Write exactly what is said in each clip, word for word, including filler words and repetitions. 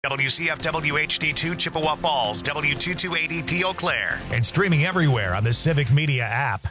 W C F W H D two Chippewa Falls, W two twenty eighty P Eau Claire, and streaming everywhere on the Civic Media app.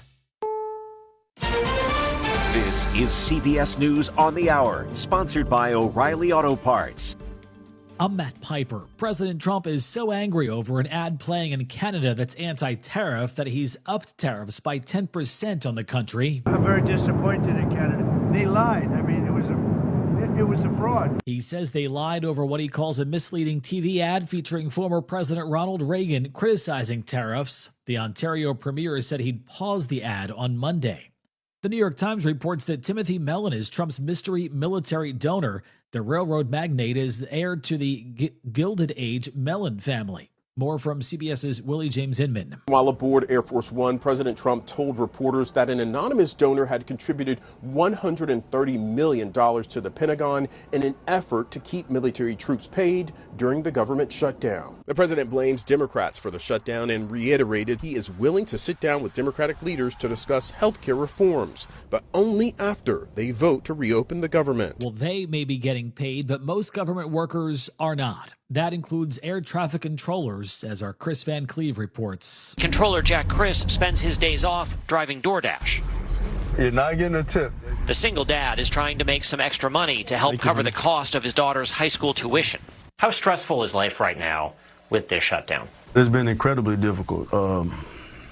This is C B S News on the Hour, sponsored by O'Reilly Auto Parts. I'm Matt Piper. President Trump is so angry over an ad playing in Canada that's anti-tariff that he's upped tariffs by ten percent on the country. I'm very disappointed in Canada. They lied. I mean, it was a it, it was a fraud. He says they lied over what he calls a misleading T V ad featuring former President Ronald Reagan criticizing tariffs. The Ontario Premier said he'd pause the ad on Monday. The New York Times reports that Timothy Mellon is Trump's mystery military donor. The railroad magnate is heir to the G- Gilded Age Mellon family. More from CBS's Willie James Inman. While aboard Air Force One, President Trump told reporters that an anonymous donor had contributed one hundred thirty million dollars to the Pentagon in an effort to keep military troops paid during the government shutdown. The president blames Democrats for the shutdown and reiterated he is willing to sit down with Democratic leaders to discuss health care reforms, but only after they vote to reopen the government. Well, they may be getting paid, but most government workers are not. That includes air traffic controllers, as our Chris Van Cleve reports. Controller Jack Chris spends his days off driving DoorDash. You're not getting a tip. The single dad is trying to make some extra money to help cover the cost of his daughter's high school tuition. How stressful is life right now with this shutdown? It's been incredibly difficult. Um,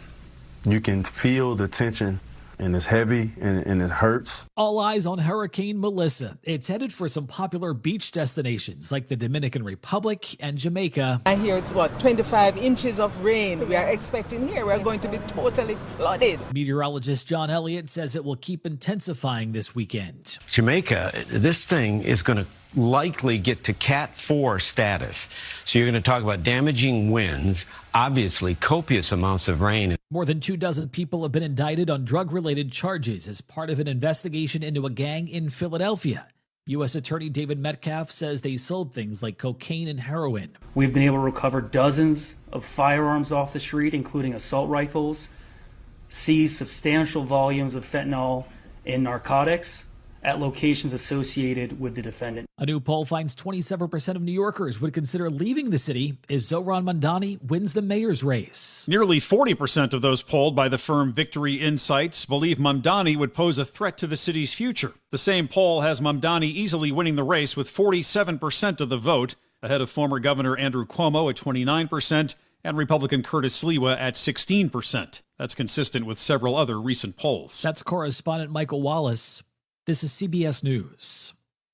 you can feel the tension, and it's heavy, and, and it hurts. All eyes on Hurricane Melissa. It's headed for some popular beach destinations like the Dominican Republic and Jamaica. I hear it's, what, twenty-five inches of rain we are expecting here. We're going to be totally flooded. Meteorologist John Elliott says it will keep intensifying this weekend. Jamaica, this thing is going to likely get to Cat four status. So you're going to talk about damaging winds, obviously copious amounts of rain. More than two dozen people have been indicted on drug-related charges as part of an investigation into a gang in Philadelphia. U S Attorney David Metcalf says they sold things like cocaine and heroin. We've been able to recover dozens of firearms off the street, including assault rifles, seize substantial volumes of fentanyl and narcotics at locations associated with the defendant. A new poll finds twenty-seven percent of New Yorkers would consider leaving the city if Zohran Mamdani wins the mayor's race. Nearly forty percent of those polled by the firm Victory Insights believe Mamdani would pose a threat to the city's future. The same poll has Mamdani easily winning the race with forty-seven percent of the vote, ahead of former Governor Andrew Cuomo at twenty-nine percent and Republican Curtis Sliwa at sixteen percent. That's consistent with several other recent polls. That's correspondent Michael Wallace. This is C B S News.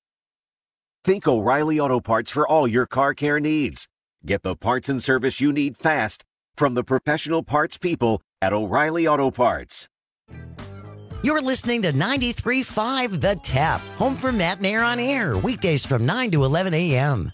Think O'Reilly Auto Parts for all your car care needs. Get the parts and service you need fast from the professional parts people at O'Reilly Auto Parts. You're listening to ninety-three point five The Tap, home for Matt and Air on Air, weekdays from nine to eleven a.m.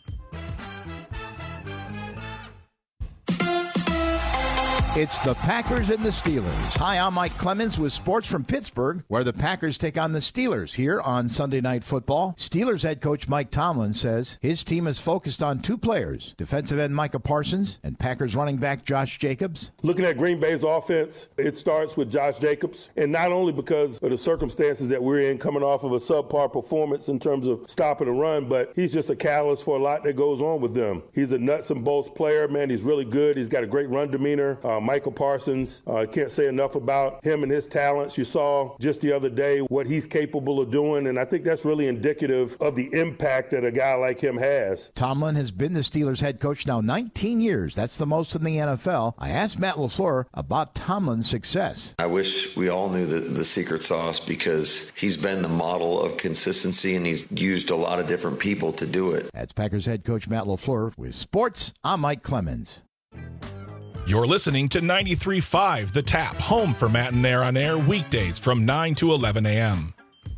It's the Packers and the Steelers. Hi, I'm Mike Clemens with sports from Pittsburgh, where the Packers take on the Steelers here on Sunday Night Football. Steelers head coach Mike Tomlin says his team is focused on two players, defensive end Micah Parsons and Packers running back Josh Jacobs. Looking at Green Bay's offense, it starts with Josh Jacobs, and not only because of the circumstances that we're in coming off of a subpar performance in terms of stopping the run, but he's just a catalyst for a lot that goes on with them. He's a nuts and bolts player, man. He's really good. He's got a great run demeanor. Um, Michael Parsons, I uh, can't say enough about him and his talents. You saw just the other day what he's capable of doing, and I think that's really indicative of the impact that a guy like him has. Tomlin has been the Steelers head coach now nineteen years. That's the most in the N F L. I asked Matt LaFleur about Tomlin's success. I wish we all knew the, the secret sauce, because he's been the model of consistency, and he's used a lot of different people to do it. That's Packers head coach Matt LaFleur. With sports, I'm Mike Clemens. You're listening to ninety-three point five The Tap, home for Matt and Air on Air, weekdays from nine to eleven a.m.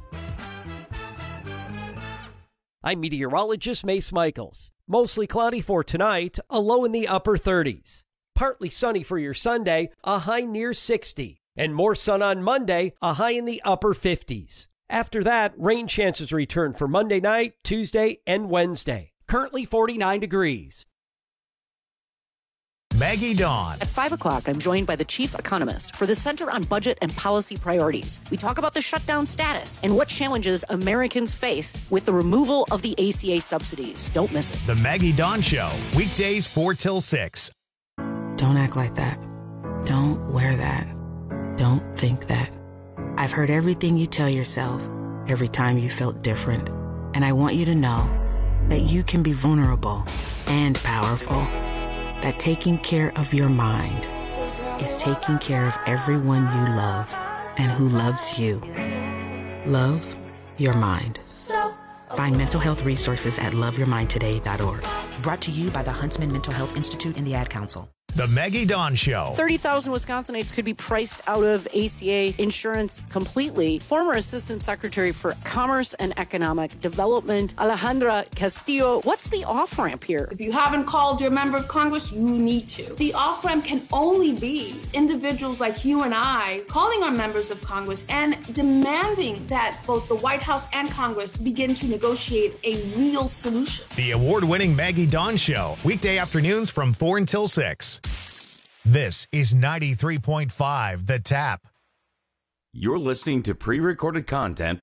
I'm meteorologist Mace Michaels. Mostly cloudy for tonight, a low in the upper thirties. Partly sunny for your Sunday, a high near sixty. And more sun on Monday, a high in the upper fifties. After that, rain chances return for Monday night, Tuesday, and Wednesday. Currently forty-nine degrees. Maggie Dawn. At five o'clock, I'm joined by the chief economist for the Center on Budget and Policy Priorities. We talk about the shutdown status and what challenges Americans face with the removal of the A C A subsidies. Don't miss it. The Maggie Dawn Show, weekdays four till six. Don't act like that. Don't wear that. Don't think that. I've heard everything you tell yourself every time you felt different. And I want you to know that you can be vulnerable and powerful. That taking care of your mind is taking care of everyone you love and who loves you. Love your mind. Find mental health resources at love your mind today dot org. Brought to you by the Huntsman Mental Health Institute and the Ad Council. The Maggie Dawn Show. thirty thousand Wisconsinites could be priced out of A C A insurance completely. Former Assistant Secretary for Commerce and Economic Development, Alejandra Castillo. What's the off-ramp here? If you haven't called your member of Congress, you need to. The off-ramp can only be individuals like you and I calling our members of Congress and demanding that both the White House and Congress begin to negotiate a real solution. The award-winning Maggie Dawn Show, weekday afternoons from four until six. This is ninety-three point five The Tap. You're listening to pre-recorded content.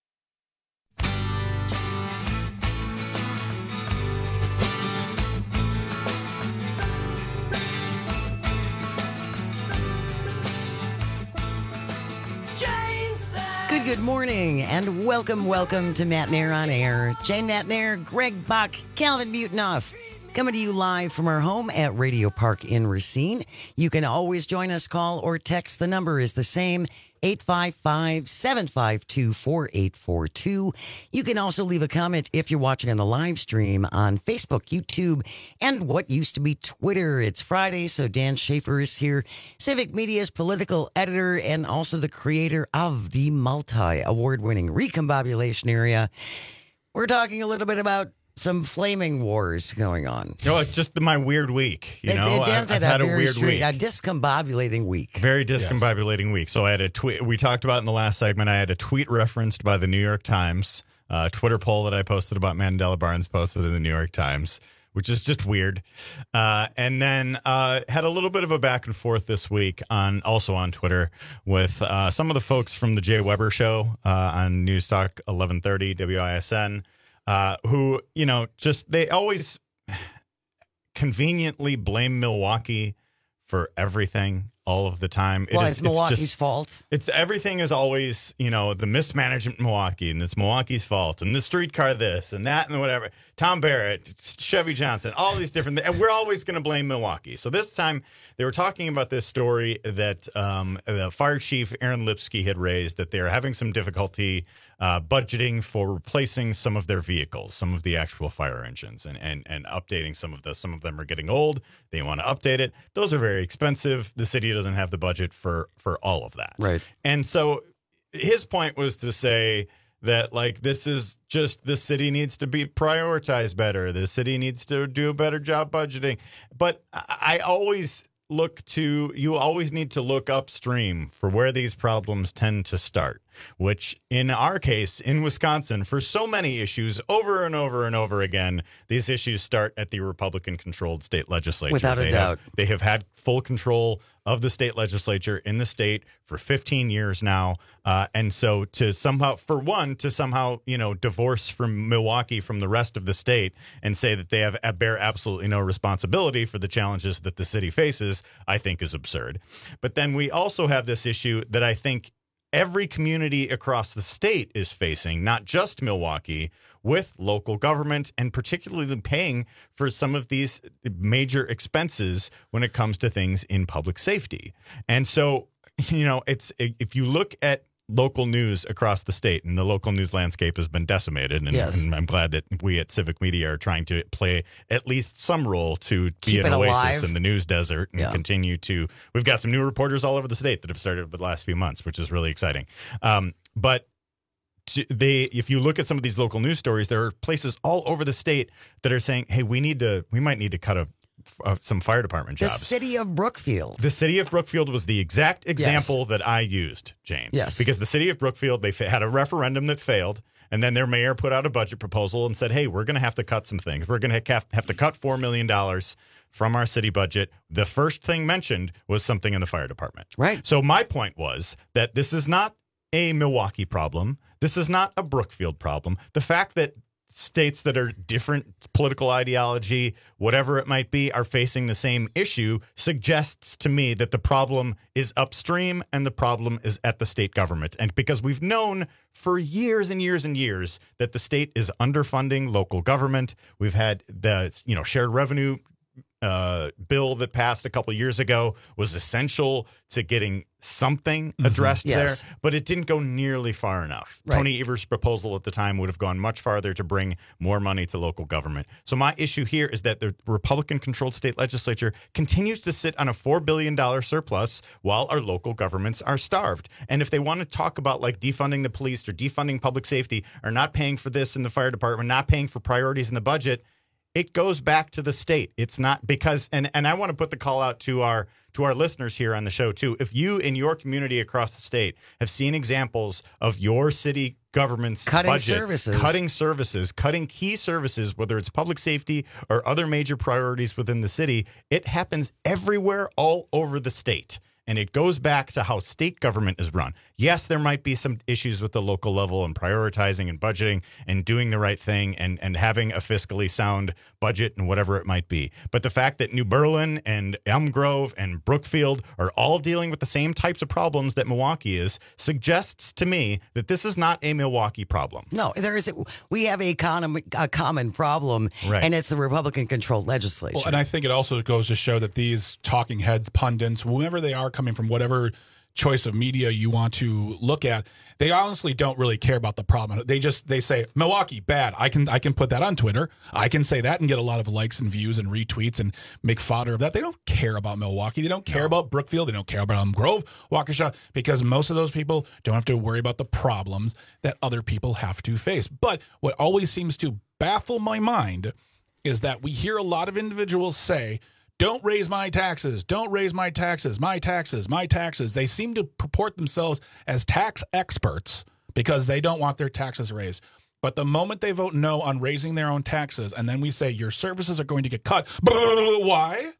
Good, good morning, and welcome, welcome to Matt Nair on Air. Jane Matt Nair, Greg Bach, Calvin Mutinoff. Coming to you live from our home at Radio Park in Racine. You can always join us, call or text. The number is the same, eight five five, seven five two, four eight four two. You can also leave a comment if you're watching on the live stream on Facebook, YouTube, and what used to be Twitter. It's Friday, so Dan Schaefer is here, Civic Media's political editor and also the creator of the multi-award-winning Recombobulation Area. We're talking a little bit about some flaming wars going on. You know, it's just my weird week. You it's, know, it Dan's I've, had, I've had a, a very weird straight, week. a discombobulating week. Very discombobulating yes. week. So I had a tweet. We talked about in the last segment. I had a tweet referenced by the New York Times, a Twitter poll that I posted about Mandela Barnes posted in the New York Times, which is just weird. Uh, and then uh, had a little bit of a back and forth this week on also on Twitter with uh, some of the folks from the Jay Weber Show uh, on News Talk eleven thirty W I S N. Uh, who, you know, just they always conveniently blame Milwaukee for everything all of the time. Well, it it's is, Milwaukee's it's just, fault. It's everything is always, you know, the mismanagement in Milwaukee, and it's Milwaukee's fault, and the streetcar this and that and whatever. Tom Barrett, Chevy Johnson, all these different things. And we're always going to blame Milwaukee. So this time they were talking about this story that um, the fire chief, Aaron Lipsky, had raised, that they're having some difficulty uh, budgeting for replacing some of their vehicles, some of the actual fire engines, and, and, and updating some of the, some of them are getting old. They want to update it. Those are very expensive. The city doesn't have the budget for, for all of that. Right. And so his point was to say that, like, this is just the city needs to be prioritized better. The city needs to do a better job budgeting. But I always look to, you always need to look upstream for where these problems tend to start, which in our case, in Wisconsin, for so many issues over and over and over again, these issues start at the Republican-controlled state legislature. Without a they doubt. Have, they have had full control of the state legislature in the state for fifteen years now. Uh, and so to somehow, for one, to somehow, you know, divorce from Milwaukee from the rest of the state and say that they have bear absolutely no responsibility for the challenges that the city faces, I think is absurd. But then we also have this issue that I think every community across the state is facing, not just Milwaukee, with local government and particularly paying for some of these major expenses when it comes to things in public safety. And so, you know, it's if you look at local news across the state, and the local news landscape has been decimated, and, yes. and I'm glad that we at Civic Media are trying to play at least some role to Keep be an oasis alive. in the news desert and yeah. continue to. We've got some new reporters all over the state that have started over the last few months, which is really exciting. Um, but to, they, if you look at some of these local news stories, there are places all over the state that are saying, "Hey, we need to, we might need to cut a." Uh, some fire department jobs. The city of Brookfield. The city of Brookfield was the exact example yes. that I used, James. Yes. Because the city of Brookfield, they fa- had a referendum that failed, And then their mayor put out a budget proposal and said, hey, we're going to have to cut some things. We're going to have to cut four million dollars from our city budget. The first thing mentioned was something in the fire department. Right. So my point was that this is not a Milwaukee problem. This is not a Brookfield problem. The fact that states that are different political ideology, whatever it might be, are facing the same issue suggests to me that the problem is upstream and the problem is at the state government. And because we've known for years and years and years that the state is underfunding local government, we've had the, you know, shared revenue uh, bill that passed a couple years ago was essential to getting something addressed Mm-hmm. Yes. there, but it didn't go nearly far enough. Right. Tony Evers' proposal at the time would have gone much farther to bring more money to local government. So my issue here is that the Republican-controlled state legislature continues to sit on a four billion dollars surplus while our local governments are starved. And if they want to talk about like defunding the police or defunding public safety or not paying for this in the fire department, not paying for priorities in the budget, it goes back to the state. It's not because, and, and I want to put the call out to our to our listeners here on the show too. If you in your community across the state have seen examples of your city government's Cutting budget, services. cutting services, cutting key services, whether it's public safety or other major priorities within the city, it happens everywhere all over the state. And it goes back to how state government is run. Yes, there might be some issues with the local level and prioritizing and budgeting and doing the right thing and, and having a fiscally sound budget and whatever it might be. But the fact that New Berlin and Elm Grove and Brookfield are all dealing with the same types of problems that Milwaukee is suggests to me that this is not a Milwaukee problem. No, there is. A, we have a, common a common problem, Right. and it's the Republican-controlled legislature. Well, and I think it also goes to show that these talking heads, pundits, whoever they are, coming from whatever choice of media you want to look at, they honestly don't really care about the problem. They just they say Milwaukee bad. I can I can put that on Twitter. I can say that and get a lot of likes and views and retweets and make fodder of that. They don't care about Milwaukee. They don't care no. about Brookfield. They don't care about Elm Grove, Waukesha, because most of those people don't have to worry about the problems that other people have to face. But what always seems to baffle my mind is that we hear a lot of individuals say, don't raise my taxes. Don't raise my taxes. My taxes. My taxes. They seem to purport themselves as tax experts because they don't want their taxes raised. But the moment they vote no on raising their own taxes, and then we say your services are going to get cut, why?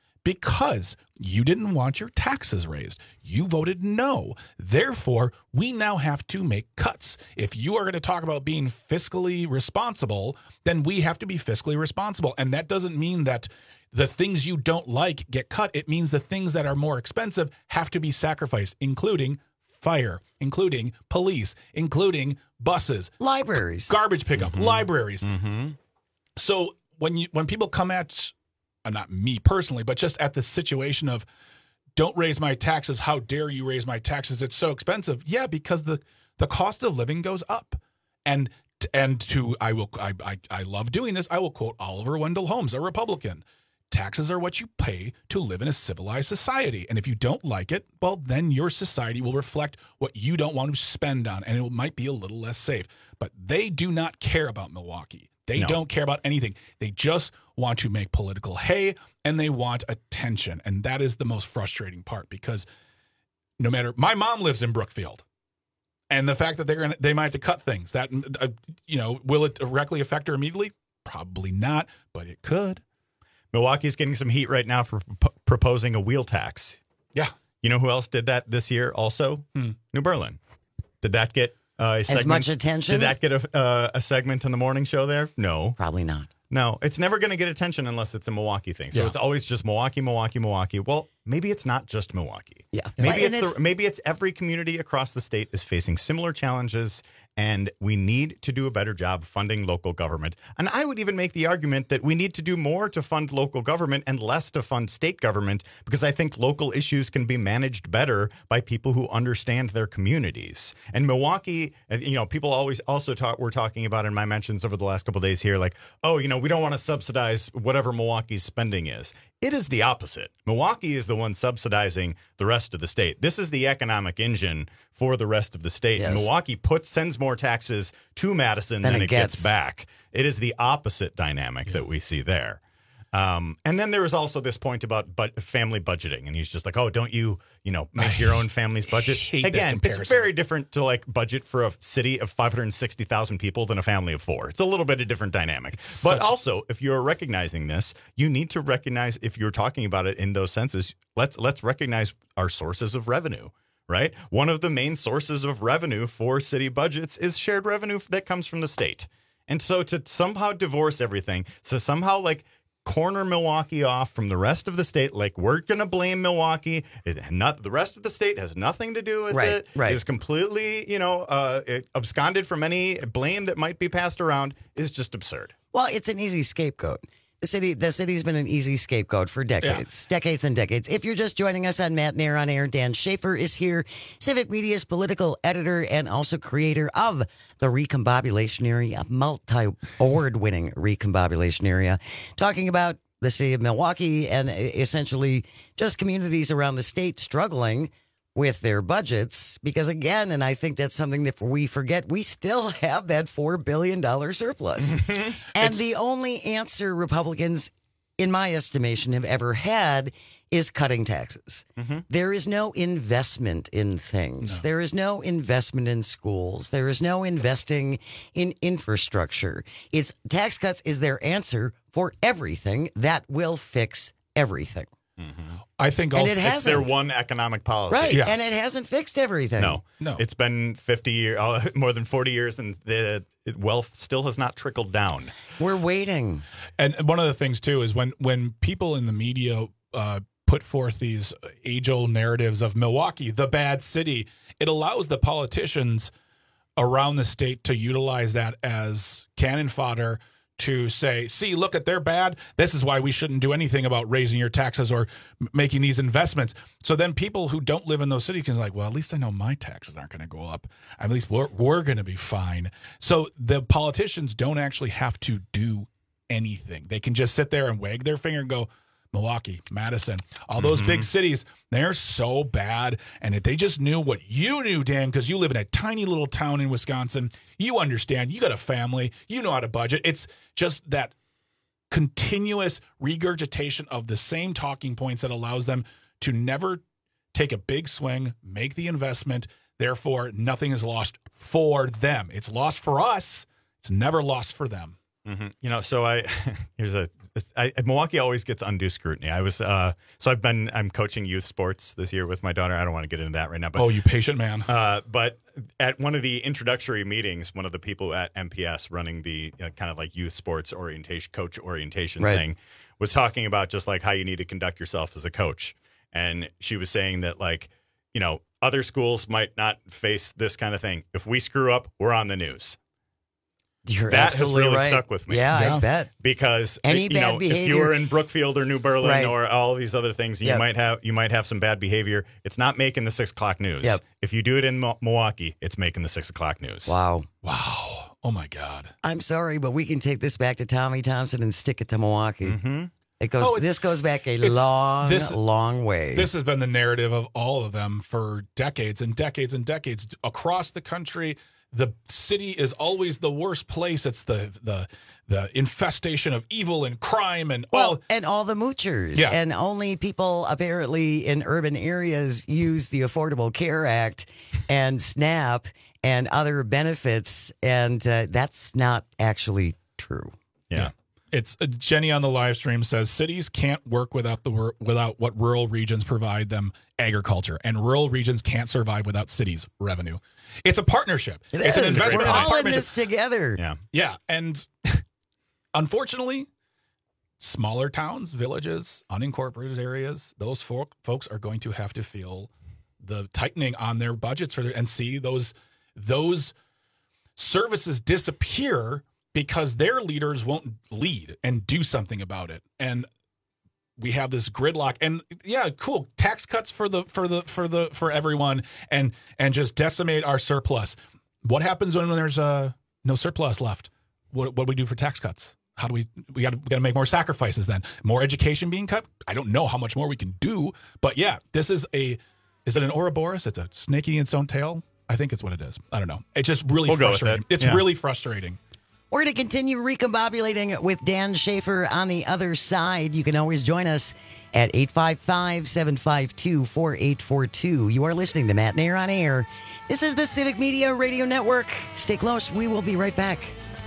Because you didn't want your taxes raised. You voted no. Therefore, we now have to make cuts. If you are going to talk about being fiscally responsible, then we have to be fiscally responsible. And that doesn't mean that the things you don't like get cut. It means the things that are more expensive have to be sacrificed, including fire, including police, including buses, libraries, garbage pickup, Mm-hmm. libraries. Mm-hmm. So when you when people come at, uh, not me personally, but just at the situation of don't raise my taxes, how dare you raise my taxes? It's so expensive. Yeah, because the the cost of living goes up. And and to I will I I, I love doing this. I will quote Oliver Wendell Holmes, a Republican. Taxes are what you pay to live in a civilized society. And if you don't like it, well, then your society will reflect what you don't want to spend on, and it might be a little less safe. But they do not care about Milwaukee. They No. don't care about anything. They just want to make political hay, and they want attention. And that is the most frustrating part, because no matter – my mom lives in Brookfield. And the fact that they're gonna, they might have to cut things, that, uh, you know, will it directly affect her immediately? Probably not, but it could. Milwaukee's getting some heat right now for p- proposing a wheel tax. Yeah. You know who else did that this year also? Hmm. New Berlin. Did that get uh, a As segment? much attention? Did that get a, uh, a segment on the morning show there? No. Probably not. No, it's never going to get attention unless it's a Milwaukee thing. So Yeah. it's always just Milwaukee, Milwaukee, Milwaukee. Well, maybe it's not just Milwaukee. Yeah. Maybe Well, and it's, it's- the, maybe it's every community across the state is facing similar challenges, and we need to do a better job funding local government. And I would even make the argument that we need to do more to fund local government and less to fund state government, because I think local issues can be managed better by people who understand their communities. And Milwaukee, and, you know, people always also talk, we're talking about in my mentions over the last couple of days here, like, oh, you know, we don't want to subsidize whatever Milwaukee's spending is. It is the opposite. Milwaukee is the one subsidizing the rest of the state. This is the economic engine for the rest of the state. Yes. Milwaukee puts sends more taxes to Madison Than than it it gets. gets. back. It is the opposite dynamic that we see there. Um, and then there was also this point about but family budgeting, and he's just like, "Oh, don't you, you know, make your own family's budget?" Again, it's very different to like budget for a city of five hundred sixty thousand people than a family of four. It's a little bit of different dynamic. It's but such... also, if you're recognizing this, you need to recognize if you're talking about it in those senses. Let's let's recognize our sources of revenue. Right, one of the main sources of revenue for city budgets is shared revenue that comes from the state, and so to somehow divorce everything, so somehow like. corner Milwaukee off from the rest of the state, like we're going to blame Milwaukee. It, not the rest of the state has nothing to do with right, it. Right, is completely, you know, uh, it, absconded from any blame that might be passed around. Is just absurd. Well, it's an easy scapegoat. The city, the city's been an easy scapegoat for decades, yeah. decades and decades. If you're just joining us on Matt and Air on Air, Dan Schaefer is here, Civic Media's political editor and also creator of the Recombobulation Area, multi-award-winning Recombobulation Area, talking about the city of Milwaukee and essentially just communities around the state struggling with their budgets, because again, and I think that's something that we forget, we still have that four billion dollars surplus. And it's... the only answer Republicans, in my estimation, have ever had is cutting taxes. Mm-hmm. There is no investment in things. No. There is no investment in schools. There is no investing in infrastructure. It's tax cuts is their answer for everything that will fix everything. Mm-hmm. I think also it it's their one economic policy. Right, yeah. And it hasn't fixed everything. No, no. It's been fifty years, uh, more than forty years, and the wealth still has not trickled down. We're waiting. And one of the things, too, is when, when people in the media uh, put forth these age-old narratives of Milwaukee, the bad city, it allows the politicians around the state to utilize that as cannon fodder to say, see, look at they're bad. This is why we shouldn't do anything about raising your taxes or m- making these investments. So then people who don't live in those cities can like, well, at least I know my taxes aren't going to go up. At least we're, we're going to be fine. So the politicians don't actually have to do anything. They can just sit there and wag their finger and go, Milwaukee, Madison, all those mm-hmm. big cities, they're so bad. And if they just knew what you knew, Dan, because you live in a tiny little town in Wisconsin, you understand, you got a family, you know how to budget. It's just that continuous regurgitation of the same talking points that allows them to never take a big swing, make the investment. Therefore, nothing is lost for them. It's lost for us. It's never lost for them. Mm-hmm. You know, so I here's a I, Milwaukee always gets undue scrutiny. I was uh, so I've been I'm coaching youth sports this year with my daughter. I don't want to get into that right now. But oh, you patient man. Uh, but at one of the introductory meetings, one of the people at M P S running the uh, kind of like youth sports orientation, coach orientation right. thing, was talking about just like how you need to conduct yourself as a coach. And she was saying that like, you know, other schools might not face this kind of thing. If we screw up, we're on the news. You're that has really right. stuck with me. Yeah, yeah, I bet. Because Any you bad know, behavior. if you were in Brookfield or New Berlin right. or all these other things, you yep. might have you might have some bad behavior. It's not making the six o'clock news. Yep. If you do it in Mo- Milwaukee, it's making the six o'clock news. Wow. Wow. Oh my God. I'm sorry, but we can take this back to Tommy Thompson and stick it to Milwaukee. Mm-hmm. It goes. Oh, this goes back a long, this, long way. This has been the narrative of all of them for decades and decades and decades across the country. The city is always the worst place. It's the the the infestation of evil and crime and well, all and all the moochers. Yeah. And only people apparently in urban areas use the Affordable Care Act and SNAP and other benefits, and uh, that's not actually true. Yeah. yeah. It's uh, Jenny on the live stream says cities can't work without the wor- without what rural regions provide them, agriculture, and rural regions can't survive without cities' revenue. It's a partnership. It it's is. an investment. We're It's a all in partnership. this together. Yeah, yeah, and unfortunately, smaller towns, villages, unincorporated areas, those folk, folks are going to have to feel the tightening on their budgets for their, and see those those services disappear. Because their leaders won't lead and do something about it, and we have this gridlock. And yeah, cool tax cuts for the for the for the for everyone, and and just decimate our surplus. What happens when there's uh, no surplus left? What what do we do for tax cuts? How do we we got we got to make more sacrifices then? More education being cut? I don't know how much more we can do, but yeah, this is a is it an Ouroboros? It's a snake eating its own tail. I think it's what it is. I don't know. It's just really we'll frustrating. It. It's yeah. really frustrating. We're going to continue recombobulating with Dan Schaefer on the other side. You can always join us at eight five five, seven five two, four eight four two. You are listening to Matt Nair on Air. This is the Civic Media Radio Network. Stay close. We will be right back.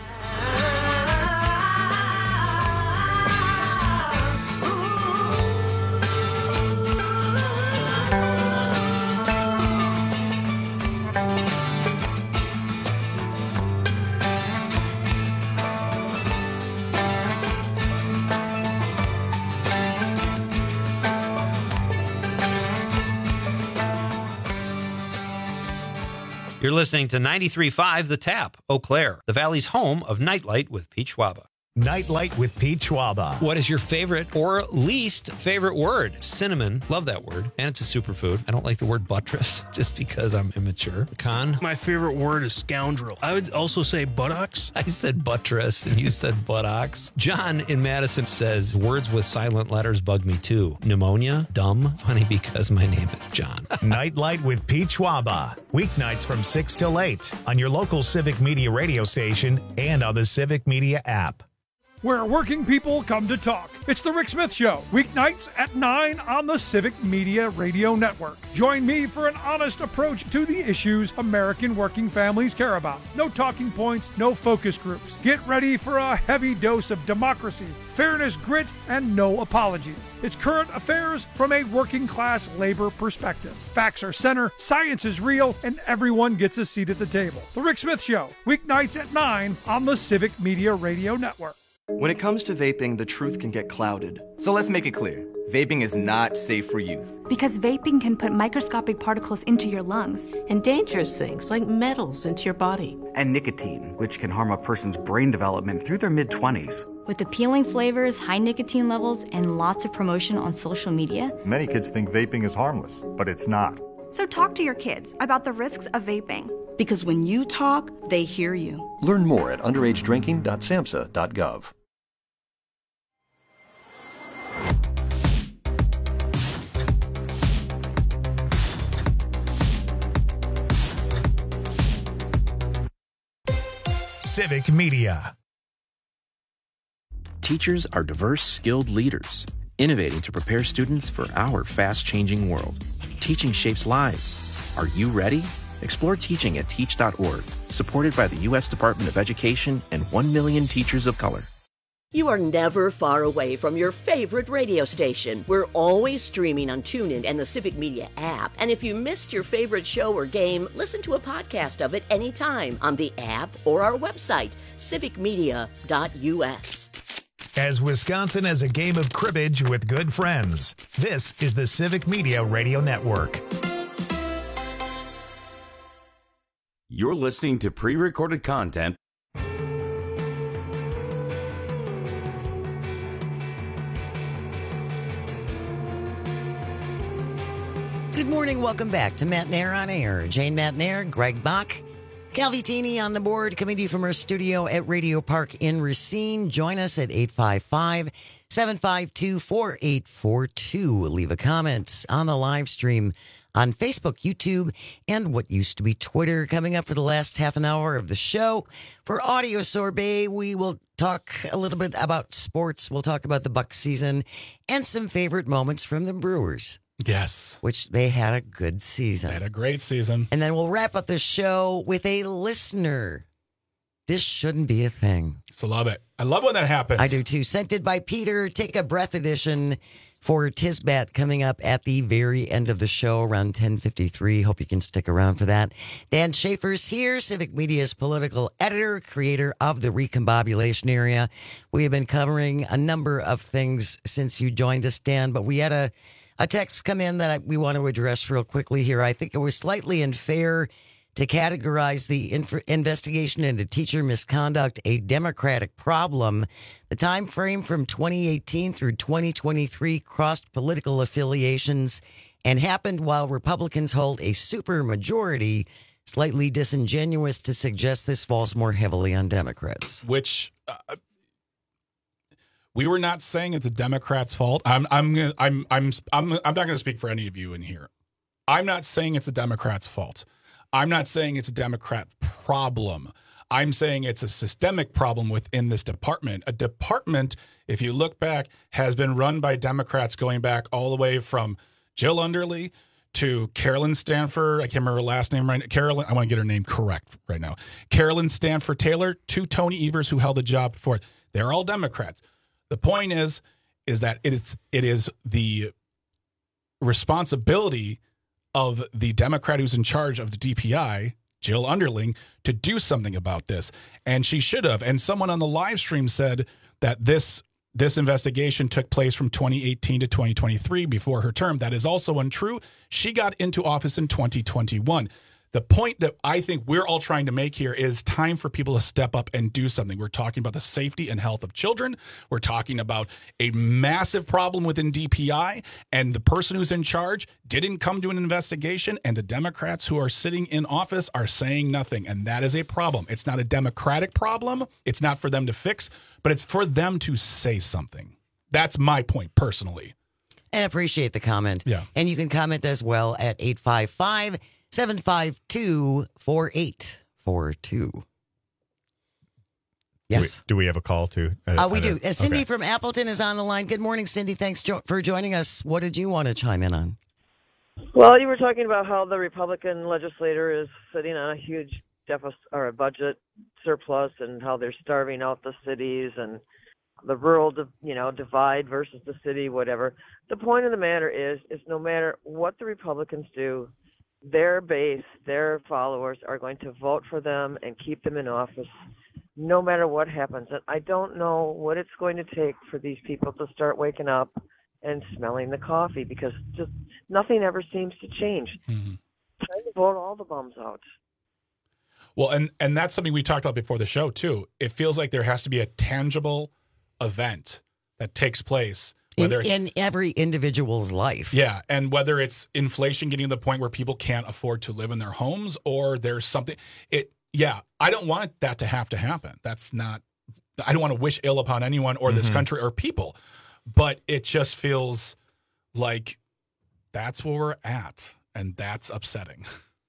You're listening to ninety-three point five The Tap, Eau Claire, the Valley's home of Nightlight with Pete Schwaba. Nightlight with Pete Schwaba. What is your favorite or least favorite word? Cinnamon. Love that word. And it's a superfood. I don't like the word buttress just because I'm immature. Con? My favorite word is scoundrel. I would also say buttocks. I said buttress and you said buttocks. John in Madison says, words with silent letters bug me too. Pneumonia? Dumb? Funny because my name is John. Nightlight with Pete Schwaba. Weeknights from six till eight on your local Civic Media radio station and on the Civic Media app. Where working people come to talk. It's the Rick Smith Show, weeknights at nine on the Civic Media Radio Network. Join me for an honest approach to the issues American working families care about. No talking points, no focus groups. Get ready for a heavy dose of democracy, fairness, grit, and no apologies. It's current affairs from a working class labor perspective. Facts are center, science is real, and everyone gets a seat at the table. The Rick Smith Show, weeknights at nine on the Civic Media Radio Network. When it comes to vaping, the truth can get clouded. So let's make it clear. Vaping is not safe for youth. Because vaping can put microscopic particles into your lungs. And dangerous things like metals into your body. And nicotine, which can harm a person's brain development through their mid-twenties. With appealing flavors, high nicotine levels, and lots of promotion on social media. Many kids think vaping is harmless, but it's not. So talk to your kids about the risks of vaping. Because when you talk, they hear you. Learn more at underage drinking dot samhsa dot gov. Civic Media. Teachers are diverse, skilled leaders, innovating to prepare students for our fast-changing world. Teaching shapes lives. Are you ready? Explore teaching at teach dot org, supported by the U S Department of Education and one million teachers of color. You are never far away from your favorite radio station. We're always streaming on TuneIn and the Civic Media app. And if you missed your favorite show or game, listen to a podcast of it anytime on the app or our website, civic media dot u s. As Wisconsin has a game of cribbage with good friends, this is the Civic Media Radio Network. You're listening to pre-recorded content. Good morning. Welcome back to Matt Nair on Air. Jane Matt Nair, Greg Bach, Calvitini on the board, coming to you from our studio at Radio Park in Racine. Join us at eight five five, seven five two, four eight four two. Leave a comment on the live stream on Facebook, YouTube, and what used to be Twitter. Coming up for the last half an hour of the show. For Audio Sorbet, we will talk a little bit about sports. We'll talk about the Buck season and some favorite moments from the Brewers. Yes. Which they had a good season. They had a great season. And then we'll wrap up the show with a listener. This shouldn't be a thing. So love it. I love when that happens. I do too. Sent it by Peter. Take a breath edition for Tisbat coming up at the very end of the show around ten fifty-three. Hope you can stick around for that. Dan Schaefer's here, Civic Media's political editor, creator of the Recombobulation Area. We have been covering a number of things since you joined us, Dan, but we had a A text come in that we want to address real quickly here. I think it was slightly unfair to categorize the inf- investigation into teacher misconduct a Democratic problem. The time frame from twenty eighteen through twenty twenty-three crossed political affiliations and happened while Republicans hold a supermajority. Slightly disingenuous to suggest this falls more heavily on Democrats. Which... Uh, We were not saying it's the Democrats' fault. I'm I'm gonna, I'm I'm I'm I'm not going to speak for any of you in here. I'm not saying it's the Democrats' fault. I'm not saying it's a Democrat problem. I'm saying it's a systemic problem within this department. A department, if you look back, has been run by Democrats going back all the way from Jill Underly to Carolyn Stanford. I can't remember her last name right now. Carolyn, I want to get her name correct right now. Carolyn Stanford Taylor to Tony Evers, who held the job before. They're all Democrats. The point is, is that it is it is the responsibility of the Democrat who's in charge of the D P I, Jill Underling, to do something about this. And she should have. And someone on the live stream said that this this investigation took place from twenty eighteen to twenty twenty-three before her term. That is also untrue. She got into office in twenty twenty-one. The point that I think we're all trying to make here is time for people to step up and do something. We're talking about the safety and health of children. We're talking about a massive problem within D P I, and the person who's in charge didn't come to an investigation, and the Democrats who are sitting in office are saying nothing, and that is a problem. It's not a Democratic problem. It's not for them to fix, but it's for them to say something. That's my point personally. And appreciate the comment. Yeah. And you can comment as well at eight five five, seven five two, four eight four two. Yes. Do we, do we have a call to? Uh, uh, we do. Uh, Cindy okay. from Appleton is on the line. Good morning, Cindy. Thanks jo- for joining us. What did you want to chime in on? Well, you were talking about how the Republican legislator is sitting on a huge deficit or a budget surplus, and how they're starving out the cities and the rural, you know, divide versus the city, whatever. The point of the matter is, is no matter what the Republicans do, their base, their followers are going to vote for them and keep them in office no matter what happens. And I don't know what it's going to take for these people to start waking up and smelling the coffee, because just nothing ever seems to change. Mm-hmm. Trying to vote all the bums out. Well, and, and that's something we talked about before the show, too. It feels like there has to be a tangible event that takes place. Whether in, it's, in every individual's life. Yeah, and whether it's inflation getting to the point where people can't afford to live in their homes, or there's something. It, yeah, I don't want that to have to happen. That's not. I don't want to wish ill upon anyone or this Mm-hmm. country or people, but it just feels like that's where we're at, and that's upsetting.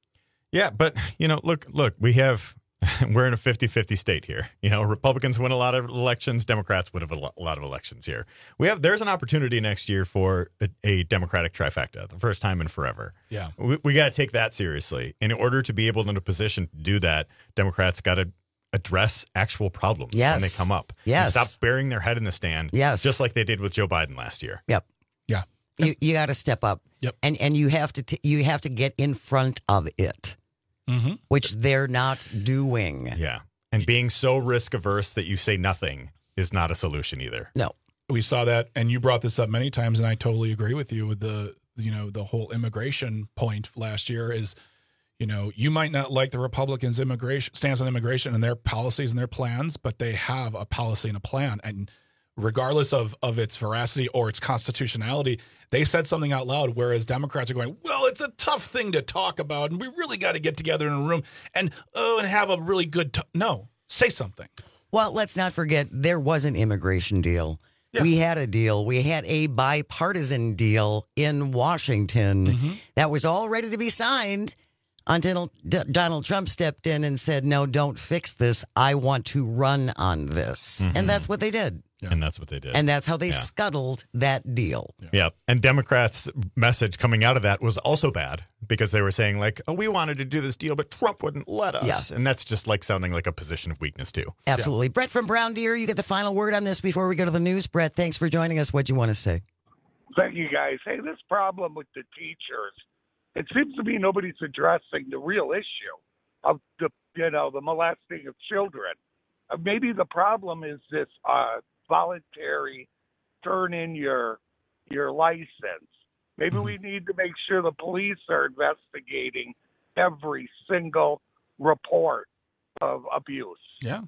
Yeah, but you know, look, look, we have. We're in a fifty-fifty state here. You know, Republicans win a lot of elections, Democrats win a lot of elections here. We have there's an opportunity next year for a, a Democratic trifecta, the first time in forever. Yeah, we, we got to take that seriously. In order to be able in a position to do that, Democrats got to address actual problems yes. when they come up. Yes, and stop burying their head in the stand. Yes, just like they did with Joe Biden last year. Yep. Yeah. You you got to step up. Yep. And and you have to t- you have to get in front of it. Mm-hmm. Which they're not doing. Yeah. And being so risk averse that you say nothing is not a solution either. No. We saw that, and you brought this up many times, and I totally agree with you with the, you know, the whole immigration point last year is, you know, you might not like the Republicans' immigration stance on immigration and their policies and their plans, but they have a policy and a plan. And regardless of, of its veracity or its constitutionality, they said something out loud, whereas Democrats are going, well, it's a tough thing to talk about, and we really got to get together in a room and, oh, and have a really good t-. No, say something. Well, let's not forget, there was an immigration deal. Yeah. We had a deal. We had a bipartisan deal in Washington mm-hmm. that was all ready to be signed until D- Donald Trump stepped in and said, no, don't fix this. I want to run on this. Mm-hmm. And that's what they did. Yeah. And that's what they did. And that's how they yeah. scuttled that deal. Yeah. yeah. And Democrats' message coming out of that was also bad, because they were saying, like, oh, we wanted to do this deal, but Trump wouldn't let us. Yeah. And that's just like sounding like a position of weakness, too. Absolutely. Yeah. Brett from Brown Deer, you get the final word on this before we go to the news. Brett, thanks for joining us. What do you want to say? Thank you, guys. Hey, this problem with the teachers, it seems to me nobody's addressing the real issue of the, you know, the molesting of children. Uh, maybe the problem is this uh, voluntary turn in your your license. Maybe mm-hmm. we need to make sure the police are investigating every single report of abuse. Yeah.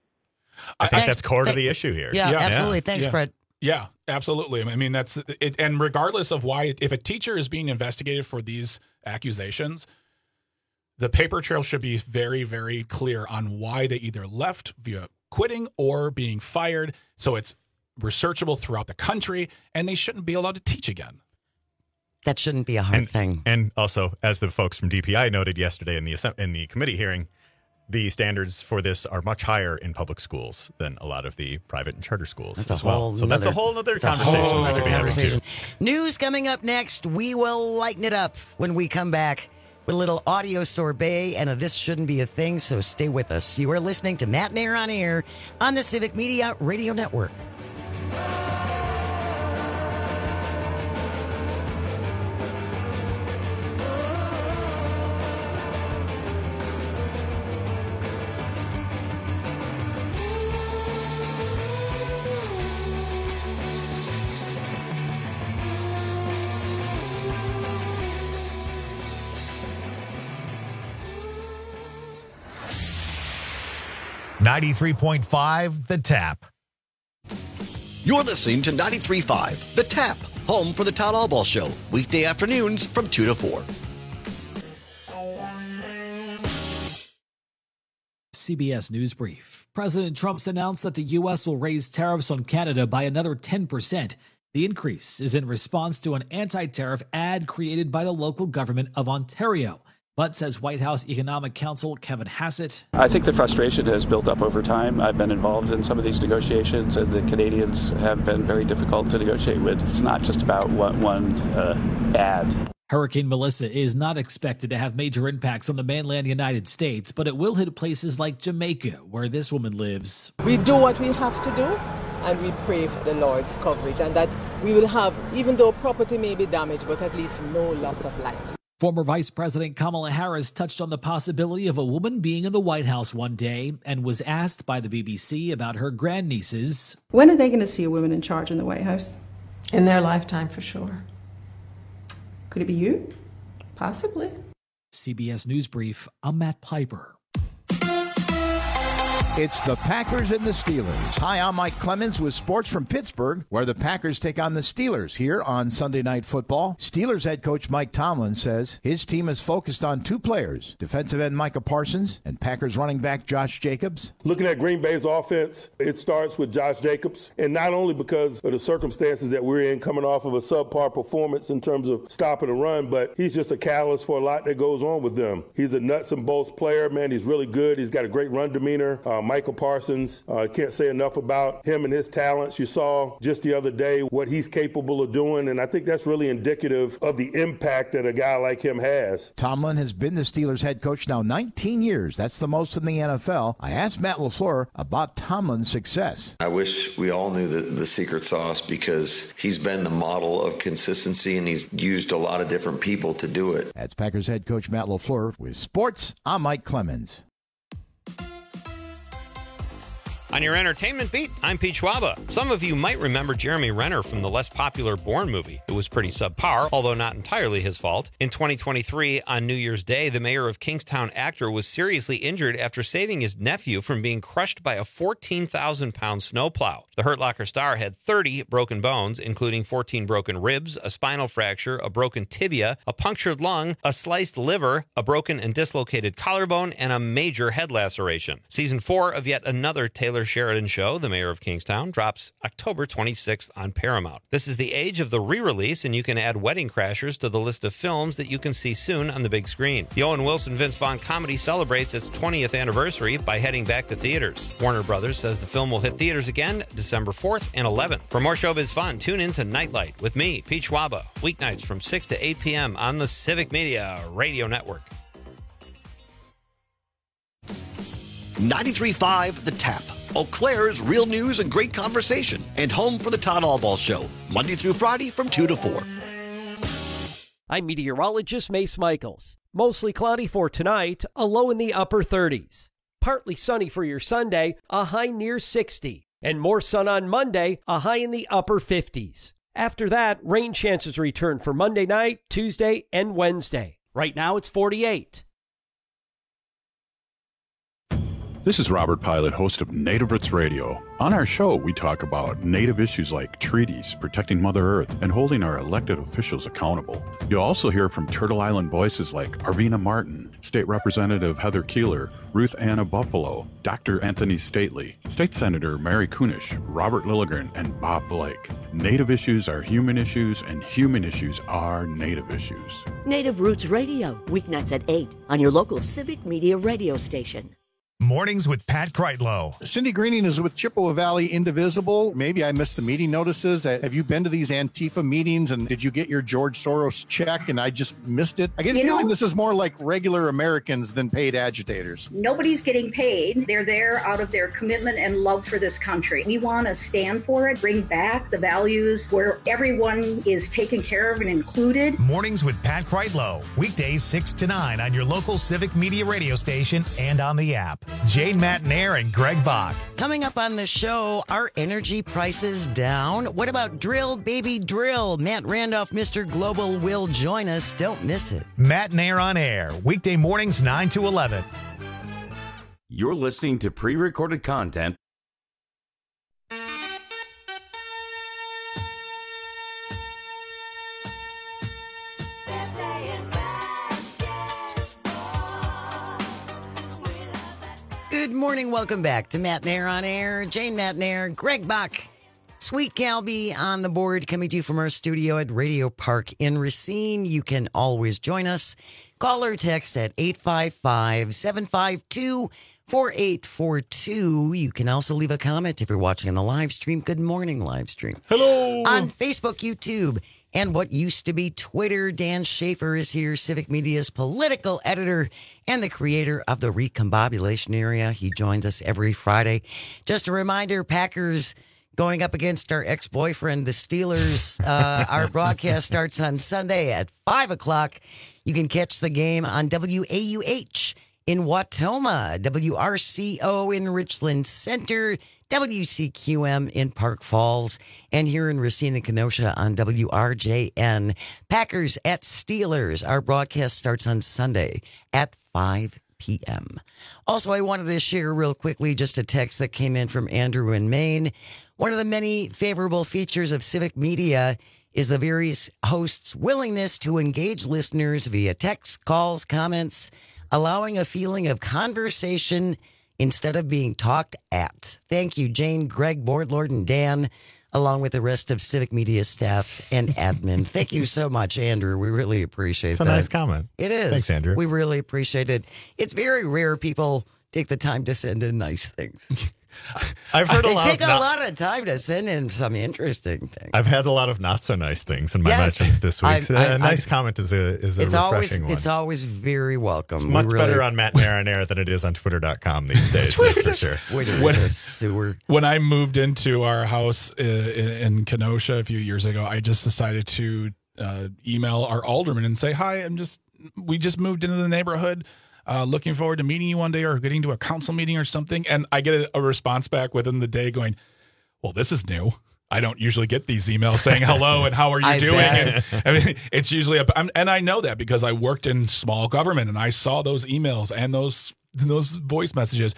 I think that's core to the issue here. Yeah, yeah. absolutely. Thanks, yeah. Brett. Yeah, absolutely. I mean, that's it. And regardless of why, if a teacher is being investigated for these accusations, the paper trail should be very, very clear on why they either left via quitting or being fired. So it's researchable throughout the country, and they shouldn't be allowed to teach again. That shouldn't be a hard and, thing. And also, as the folks from D P I noted yesterday in the in the committee hearing, the standards for this are much higher in public schools than a lot of the private and charter schools That's as a well. whole So that's a nother- whole other that's a conversation whole we other could be having conversation. too. News coming up next. We will lighten it up when we come back with a little audio sorbet and a This Shouldn't Be a Thing, so stay with us. You are listening to Matt Nair on Air on the Civic Media Radio Network. ninety-three point five The Tap. You're listening to ninety-three point five The Tap, home for the Todd Allball Show, weekday afternoons from two to four. C B S News Brief. President Trump's announced that the U S will raise tariffs on Canada by another ten percent. The increase is in response to an anti-tariff ad created by the local government of Ontario. But, says White House Economic Counsel Kevin Hassett, I think the frustration has built up over time. I've been involved in some of these negotiations, and the Canadians have been very difficult to negotiate with. It's not just about one, one uh, ad. Hurricane Melissa is not expected to have major impacts on the mainland United States, but it will hit places like Jamaica, where this woman lives. We do what we have to do, and we pray for the Lord's coverage, and that we will have, even though property may be damaged, but at least no loss of life. Former Vice President Kamala Harris touched on the possibility of a woman being in the White House one day and was asked by the B B C about her grandnieces. When are they going to see a woman in charge in the White House? In their lifetime, for sure. Could it be you? Possibly. C B S News Brief, I'm Matt Piper. It's the Packers and the Steelers. Hi, I'm Mike Clemens with sports from Pittsburgh, where the Packers take on the Steelers here on Sunday Night Football. Steelers head coach Mike Tomlin says his team is focused on two players, defensive end Micah Parsons and Packers running back Josh Jacobs. Looking at Green Bay's offense, it starts with Josh Jacobs, and not only because of the circumstances that we're in coming off of a subpar performance in terms of stopping the run, but he's just a catalyst for a lot that goes on with them. He's a nuts and bolts player, man. He's really good. He's got a great run demeanor. Um, Michael Parsons, I uh, can't say enough about him and his talents. You saw just the other day what he's capable of doing, and I think that's really indicative of the impact that a guy like him has. Tomlin has been the Steelers head coach now nineteen years. That's the most in the N F L. I asked Matt LaFleur about Tomlin's success. I wish we all knew the, the secret sauce, because he's been the model of consistency, and he's used a lot of different people to do it. That's Packers head coach Matt LaFleur. With sports, I'm Mike Clemens. On your entertainment beat, I'm Pete Schwaba. Some of you might remember Jeremy Renner from the less popular Bourne movie. It was pretty subpar, although not entirely his fault. In twenty twenty-three, on New Year's Day, the mayor of Kingstown actor was seriously injured after saving his nephew from being crushed by a fourteen thousand pound snowplow. The Hurt Locker star had thirty broken bones, including fourteen broken ribs, a spinal fracture, a broken tibia, a punctured lung, a sliced liver, a broken and dislocated collarbone, and a major head laceration. Season four of yet another Taylor Sheridan show, The Mayor of Kingstown, drops October twenty-sixth on Paramount. This is the age of the re-release, and you can add Wedding Crashers to the list of films that you can see soon on the big screen. The Owen Wilson Vince Vaughn comedy celebrates its twentieth anniversary by heading back to theaters. Warner Brothers says the film will hit theaters again December fourth and eleventh. For more showbiz fun, tune in to Nightlight with me, Pete Schwaba, weeknights from six to eight p.m. on the Civic Media Radio Network. ninety-three point five The Tap, Eau Claire's real news and great conversation, and home for the Todd Allball Show, Monday through Friday from two to four. I'm meteorologist Mace Michaels. Mostly cloudy for tonight, a low in the upper thirties. Partly sunny for your Sunday, a high near sixty. And more sun on Monday, a high in the upper fifties. After that, rain chances return for Monday night, Tuesday, and Wednesday. Right now it's forty-eight. This is Robert Pilot, host of Native Roots Radio. On our show, we talk about Native issues like treaties, protecting Mother Earth, and holding our elected officials accountable. You'll also hear from Turtle Island voices like Arvina Martin, State Representative Heather Keeler, Ruth Anna Buffalo, Doctor Anthony Stately, State Senator Mary Kunish, Robert Lilligren, and Bob Blake. Native issues are human issues, and human issues are Native issues. Native Roots Radio, weeknights at eight on your local Civic Media radio station. Mornings with Pat Kreitlow. Cindy Greening is with Chippewa Valley Indivisible. Maybe I missed the meeting notices. Have you been to these Antifa meetings, and did you get your George Soros check and I just missed it? I get a You feeling know- this is more like regular Americans than paid agitators. Nobody's getting paid. They're there out of their commitment and love for this country. We want to stand for it, bring back the values where everyone is taken care of and included. Mornings with Pat Kreitlow. Weekdays six to nine on your local Civic Media radio station and on the app. Jane Matnair and Greg Bach. Coming up on the show, are energy prices down? What about drill, baby, drill? Matt Randolph, Mister Global, will join us. Don't miss it. Matnair on air. Weekday mornings nine to eleven. You're listening to pre-recorded content. Good morning. Welcome back to Matt Nair on Air. Jane Matt Nair, Greg Bach, Sweet Calby on the board, coming to you from our studio at Radio Park in Racine. You can always join us. Call or text at eight five five, seven five two, four eight four two. You can also leave a comment if you're watching on the live stream. Good morning, live stream. Hello. On Facebook, YouTube, and what used to be Twitter. Dan Schaefer is here, Civic Media's political editor and the creator of the Recombobulation Area. He joins us every Friday. Just a reminder, Packers going up against our ex-boyfriend, the Steelers. Uh, our broadcast starts on Sunday at five o'clock. You can catch the game on W A U H in Watoma, W R C O in Richland Center, W C Q M in Park Falls, and here in Racine and Kenosha on W R J N. Packers at Steelers. Our broadcast starts on Sunday at five p.m. Also, I wanted to share real quickly just a text that came in from Andrew in Maine. One of the many favorable features of Civic Media is the various hosts' willingness to engage listeners via text, calls, comments, allowing a feeling of conversation instead of being talked at. Thank you, Jane, Greg, Boardlord, and Dan, along with the rest of Civic Media staff and admin. Thank you so much, Andrew. We really appreciate It's that. a nice comment. It is. Thanks, Andrew. We really appreciate it. It's very rare people take the time to send in nice things. I've heard a they lot take of a not- lot of time to send in some interesting things. I've had a lot of not so nice things in my Yes. mentions this week. I've- So I've- a nice I've- comment is a is a It's always refreshing one. it's always very welcome. It's We much really- better on Matt Nair on Air than it is on Twitter dot com these days. That's for sure. Twitter When- is a sewer. When I moved into our house i- i- in Kenosha a few years ago, I just decided to uh, email our alderman and say, "Hi, I'm just we just moved into the neighborhood. Uh, looking forward to meeting you one day or getting to a council meeting or something." And I get a, a response back within the day going, "Well, this is new. I don't usually get these emails saying hello and how are you I doing." bet. And, I mean, it's usually a, I'm, and I know that because I worked in small government and I saw those emails and those those voice messages.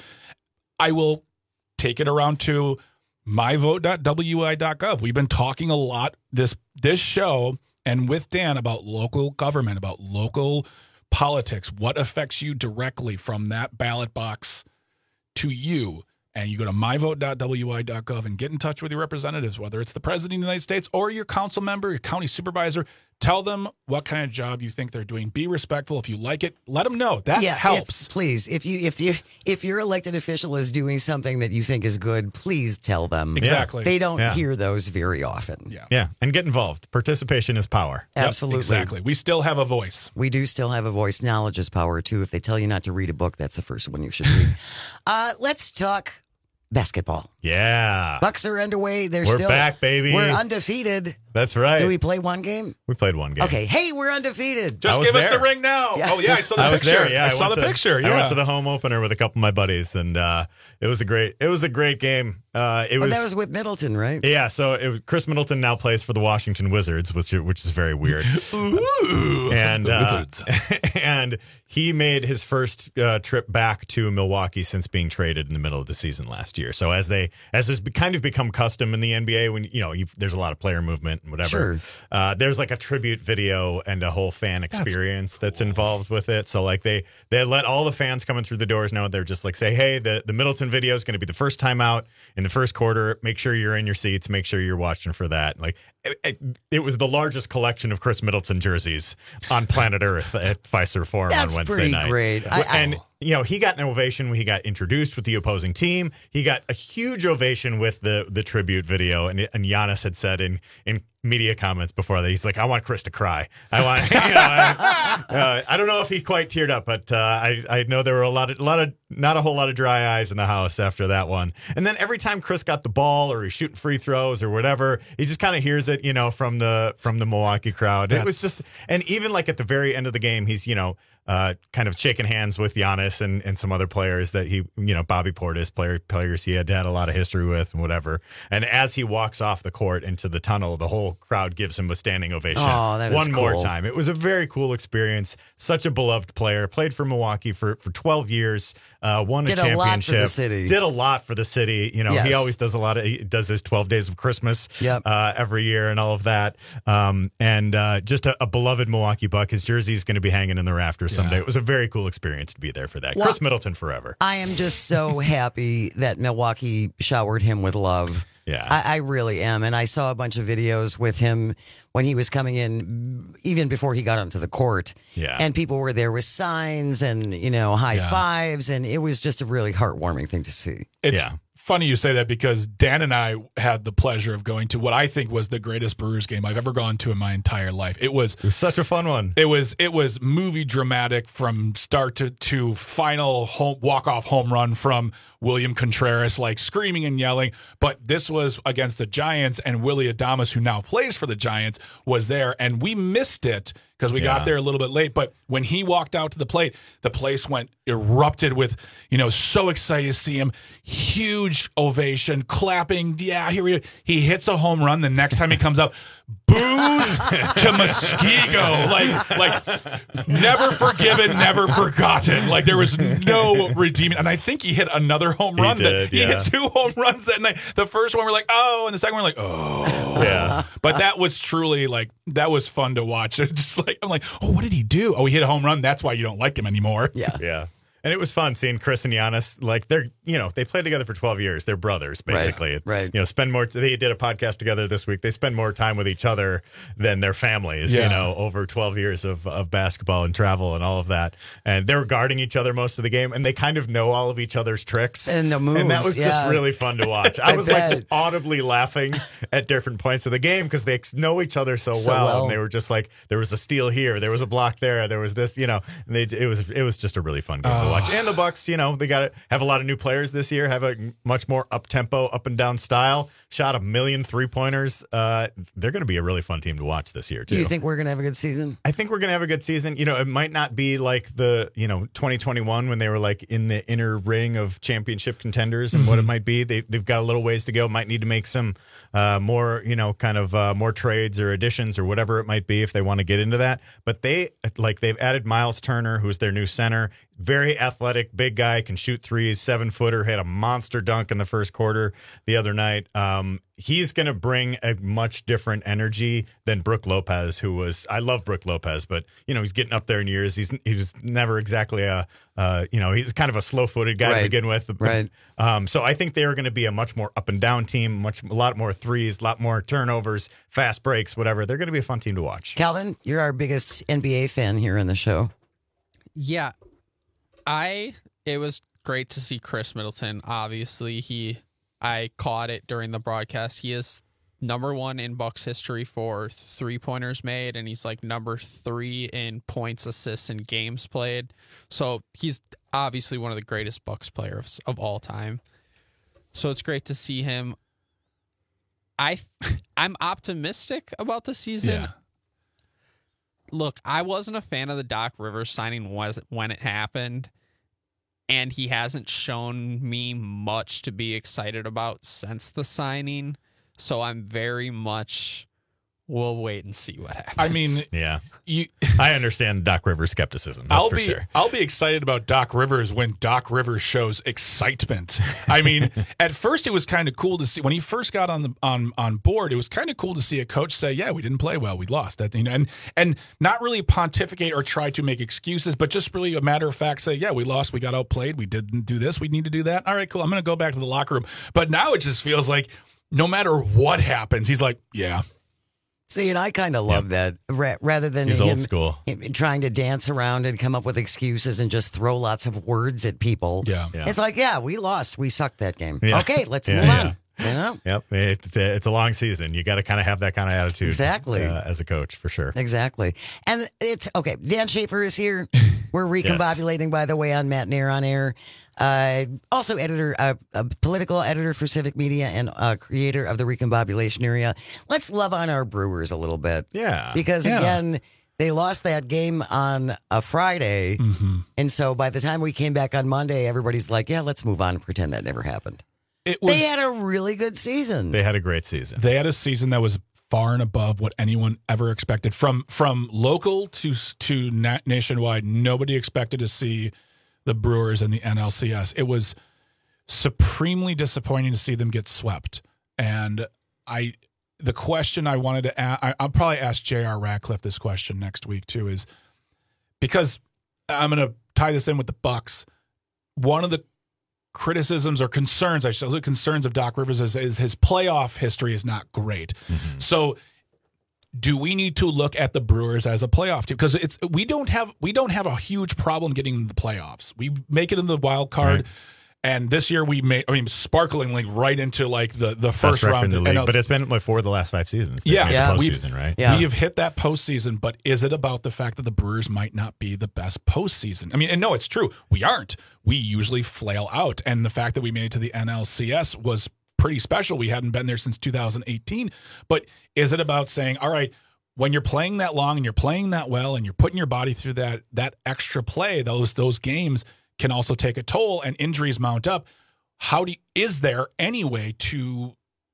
I will take it around to my vote dot w i dot gov. We've been talking a lot this this show and with Dan about local government, about local politics, what affects you directly from that ballot box to you. And you go to my vote dot w i dot gov and get in touch with your representatives, whether it's the president of the United States or your council member, your county supervisor. Tell them what kind of job you think they're doing. Be respectful. If you like it, let them know. That Yeah, helps. if- please, if you if you if your elected official is doing something that you think is good, please tell them. Exactly. They don't Yeah. hear those very often. Yeah. Yeah, and get involved. Participation is power. Yep, Absolutely. exactly. We still have a voice. We do still have a voice. Knowledge is power, too. If they tell you not to read a book, that's the first one you should read. uh, let's talk basketball. Yeah. Bucks are underway. They're We're still back, baby. We're undefeated. That's right. Did we play one game? We played one game. Okay. Hey, we're undefeated. Just I was give us there. the ring now. Yeah. Oh, yeah, I saw the I was picture. there. Yeah, I, saw went the to- picture. Yeah. I went to the home opener with a couple of my buddies, and uh, it was a great. It was a great game. Uh, it Oh, was. that was with Middleton, right? Yeah, so it was, Chris Middleton now plays for the Washington Wizards, which which is very weird. Ooh, and the uh, Wizards. and he made his first uh, trip back to Milwaukee since being traded in the middle of the season last year. So as they as has be, kind of become custom in the N B A, when you know you, there's a lot of player movement and whatever. Sure. Uh, there's like a tribute video and a whole fan experience that's, that's involved with it. So like they they let all the fans coming through the doors know. They're just like say, hey, the the Middleton video is going to be the first time out in the first quarter. Make sure you're in your seats. Make sure you're watching for that. Like it, it, it was the largest collection of Chris Middleton jerseys on planet Earth at Fiserv Forum That's on Wednesday pretty night. great. I- I- and you know, he got an ovation when he got introduced with the opposing team. He got a huge ovation with the the tribute video, and and Giannis had said in in media comments before that, he's like, I want Chris to cry. I want, you know, I, uh, I don't know if he quite teared up, but uh, I I know there were a lot of a lot of not a whole lot of dry eyes in the house after that one. And then every time Chris got the ball or he's shooting free throws or whatever, he just kind of hears it, you know, from the from the Milwaukee crowd. That's... It was just, and even like at the very end of the game, he's, you know, Uh, kind of shaking hands with Giannis and, and some other players that he, you know, Bobby Portis, player, players he had had a lot of history with and whatever. And as he walks off the court into the tunnel, the whole crowd gives him a standing ovation. Oh, that is one cool. more time. It was a very cool experience. Such a beloved player. Played for Milwaukee for, for twelve years. Uh, won Did a championship. a lot for the city. Did a lot for the city. You know, Yes. he always does a lot of, he does his twelve days of Christmas Yep. uh, every year and all of that. Um, and uh, just a, a beloved Milwaukee Buck. His jersey is going to be hanging in the rafters Yeah. someday. It was a very cool experience to be there for that. Well, Chris Middleton forever. I am just so happy that Milwaukee showered him with love. Yeah. I, I really am. And I saw a bunch of videos with him when he was coming in, even before he got onto the court. Yeah. And people were there with signs and, you know, high Yeah. fives. And it was just a really heartwarming thing to see. It's Yeah. funny you say that because Dan and I had the pleasure of going to what I think was the greatest Brewers game I've ever gone to in my entire life. It was It was such a fun one. It was it was movie dramatic from start to, to final home, walk-off home run from William Contreras, like screaming and yelling. But this was against the Giants, and Willie Adames, who now plays for the Giants, was there, and we missed it because we Yeah. got there a little bit late. But when he walked out to the plate, the place went erupted with, you know, so excited to see him. Huge ovation, clapping. Yeah, here we he hits a home run. The next time he comes up, boos to Muskego. Like, like never forgiven, never forgotten. Like there was no redeeming. And I think he hit another home He run. did, that, he yeah. hit two home runs that night. The first one we're like, oh, and the second one we're like, oh. Yeah. But that was truly like, that was fun to watch. It's just like, I'm like, oh, what did he do? Oh, he hit a home run. That's why you don't like him anymore. Yeah. Yeah. And it was fun seeing Chris and Giannis. Like they're, you know, they played together for twelve years. They're brothers, basically. Right, right. You know, spend more. They did a podcast together this week. They spend more time with each other than their families. Yeah. You know, over twelve years of, of basketball and travel and all of that. And they were guarding each other most of the game, and they kind of know all of each other's tricks And the moves, And that was yeah. just really fun to watch. I, I was bet. like audibly laughing at different points of the game because they know each other so, So well, well. and they were just like, there was a steal here, there was a block there, there was this, you know. And they, it was it was just a really fun game to Oh. watch. And the Bucks, you know, they got to have a lot of new players this year, have a much more up tempo, up and down style. Shot a million three pointers. Uh, they're going to be a really fun team to watch this year too. Do you think we're going to have a good season? I think we're going to have a good season. You know, it might not be like the, you know, twenty twenty-one when they were like in the inner ring of championship contenders and Mm-hmm. what it might be. They, they've got a little ways to go. Might need to make some uh, more, you know, kind of uh, more trades or additions or whatever it might be if they want to get into that. But they, like, they've added Miles Turner, who's their new center. Very athletic, big guy, can shoot threes, seven footer, had a monster dunk in the first quarter the other night. Um, he's going to bring a much different energy than Brook Lopez, who was, I love Brook Lopez, but, you know, he's getting up there in years. He's, he was never exactly a, uh, you know, he's kind of a slow footed guy Right. to begin with. Right. Um, so I think they are going to be a much more up and down team, much, a lot more threes, a lot more turnovers, fast breaks, whatever. They're going to be a fun team to watch. Calvin, you're our biggest N B A fan here in the show. Yeah. I it was great to see Chris Middleton. Obviously, he I caught it during the broadcast. He is number one in Bucks history for three pointers made, and he's like number three in points, assists, and games played. So he's obviously one of the greatest Bucks players of all time. So it's great to see him. I I'm optimistic about the season. Yeah. Look, I wasn't a fan of the Doc Rivers signing was when it happened, and he hasn't shown me much to be excited about since the signing. So I'm very much, we'll wait and see what happens. I mean, Yeah. you, I understand Doc Rivers' skepticism. That's I'll for be sure. I'll be excited about Doc Rivers when Doc Rivers shows excitement. I mean, at first it was kind of cool to see when he first got on the on on board. It was kind of cool to see a coach say, "Yeah, we didn't play well, we lost." That you know, and and not really pontificate or try to make excuses, but just really a matter of fact say, "Yeah, we lost, we got outplayed, we didn't do this, we need to do that." All right, cool. I'm going to go back to the locker room. But now it just feels like no matter what happens, he's like, "Yeah." See, and I kind of love Yep. that ra- rather than He's him, old school. him trying to dance around and come up with excuses and just throw lots of words at people. Yeah. Yeah. It's like, yeah, we lost. We sucked that game. Yeah. Okay, let's Yeah, move yeah. on. You know? Yep, it's a, it's a long season. You got to kind of have that kind of attitude, Exactly. uh, as a coach for sure. Exactly. And it's okay. Dan Schaefer is here. We're recombobulating, by the way, on Matt Nair on Air. Uh, also, editor, uh, a political editor for Civic Media and uh, creator of the Recombobulation Area. Let's love on our Brewers a little bit. Yeah. Because, Yeah. again, they lost that game on a Friday. Mm-hmm. And so by the time we came back on Monday, everybody's like, yeah, let's move on and pretend that never happened. It was, They had a really good season. They had a great season. They had a season that was far and above what anyone ever expected. From from local to to na- nationwide, nobody expected to see the Brewers in the N L C S. It was supremely disappointing to see them get swept. And I, the question I wanted to ask, I, I'll probably ask J R Ratcliffe this question next week too, is because I'm going to tie this in with the Bucks. One of the criticisms or concerns, I should say, concerns of Doc Rivers is, is his playoff history is not great. Mm-hmm. So do we need to look at the Brewers as a playoff team? Because it's we don't have we don't have a huge problem getting into the playoffs. We make it in the wild card. Right. And this year we made, I mean, sparklingly right into like the, the Best first record round in the of league, N L- but it's been like four of the last five seasons. They've Yeah, made the yeah. We've- postseason, right? Yeah. We have hit that postseason, but is it about the fact that the Brewers might not be the best postseason? I mean, and no, it's true. We aren't. We usually flail out. And the fact that we made it to the N L C S was pretty special. We hadn't been there since two thousand eighteen. But is it about saying, all right, when you're playing that long and you're playing that well and you're putting your body through that that extra play, those those games can also take a toll and injuries mount up. How do you, is there any way to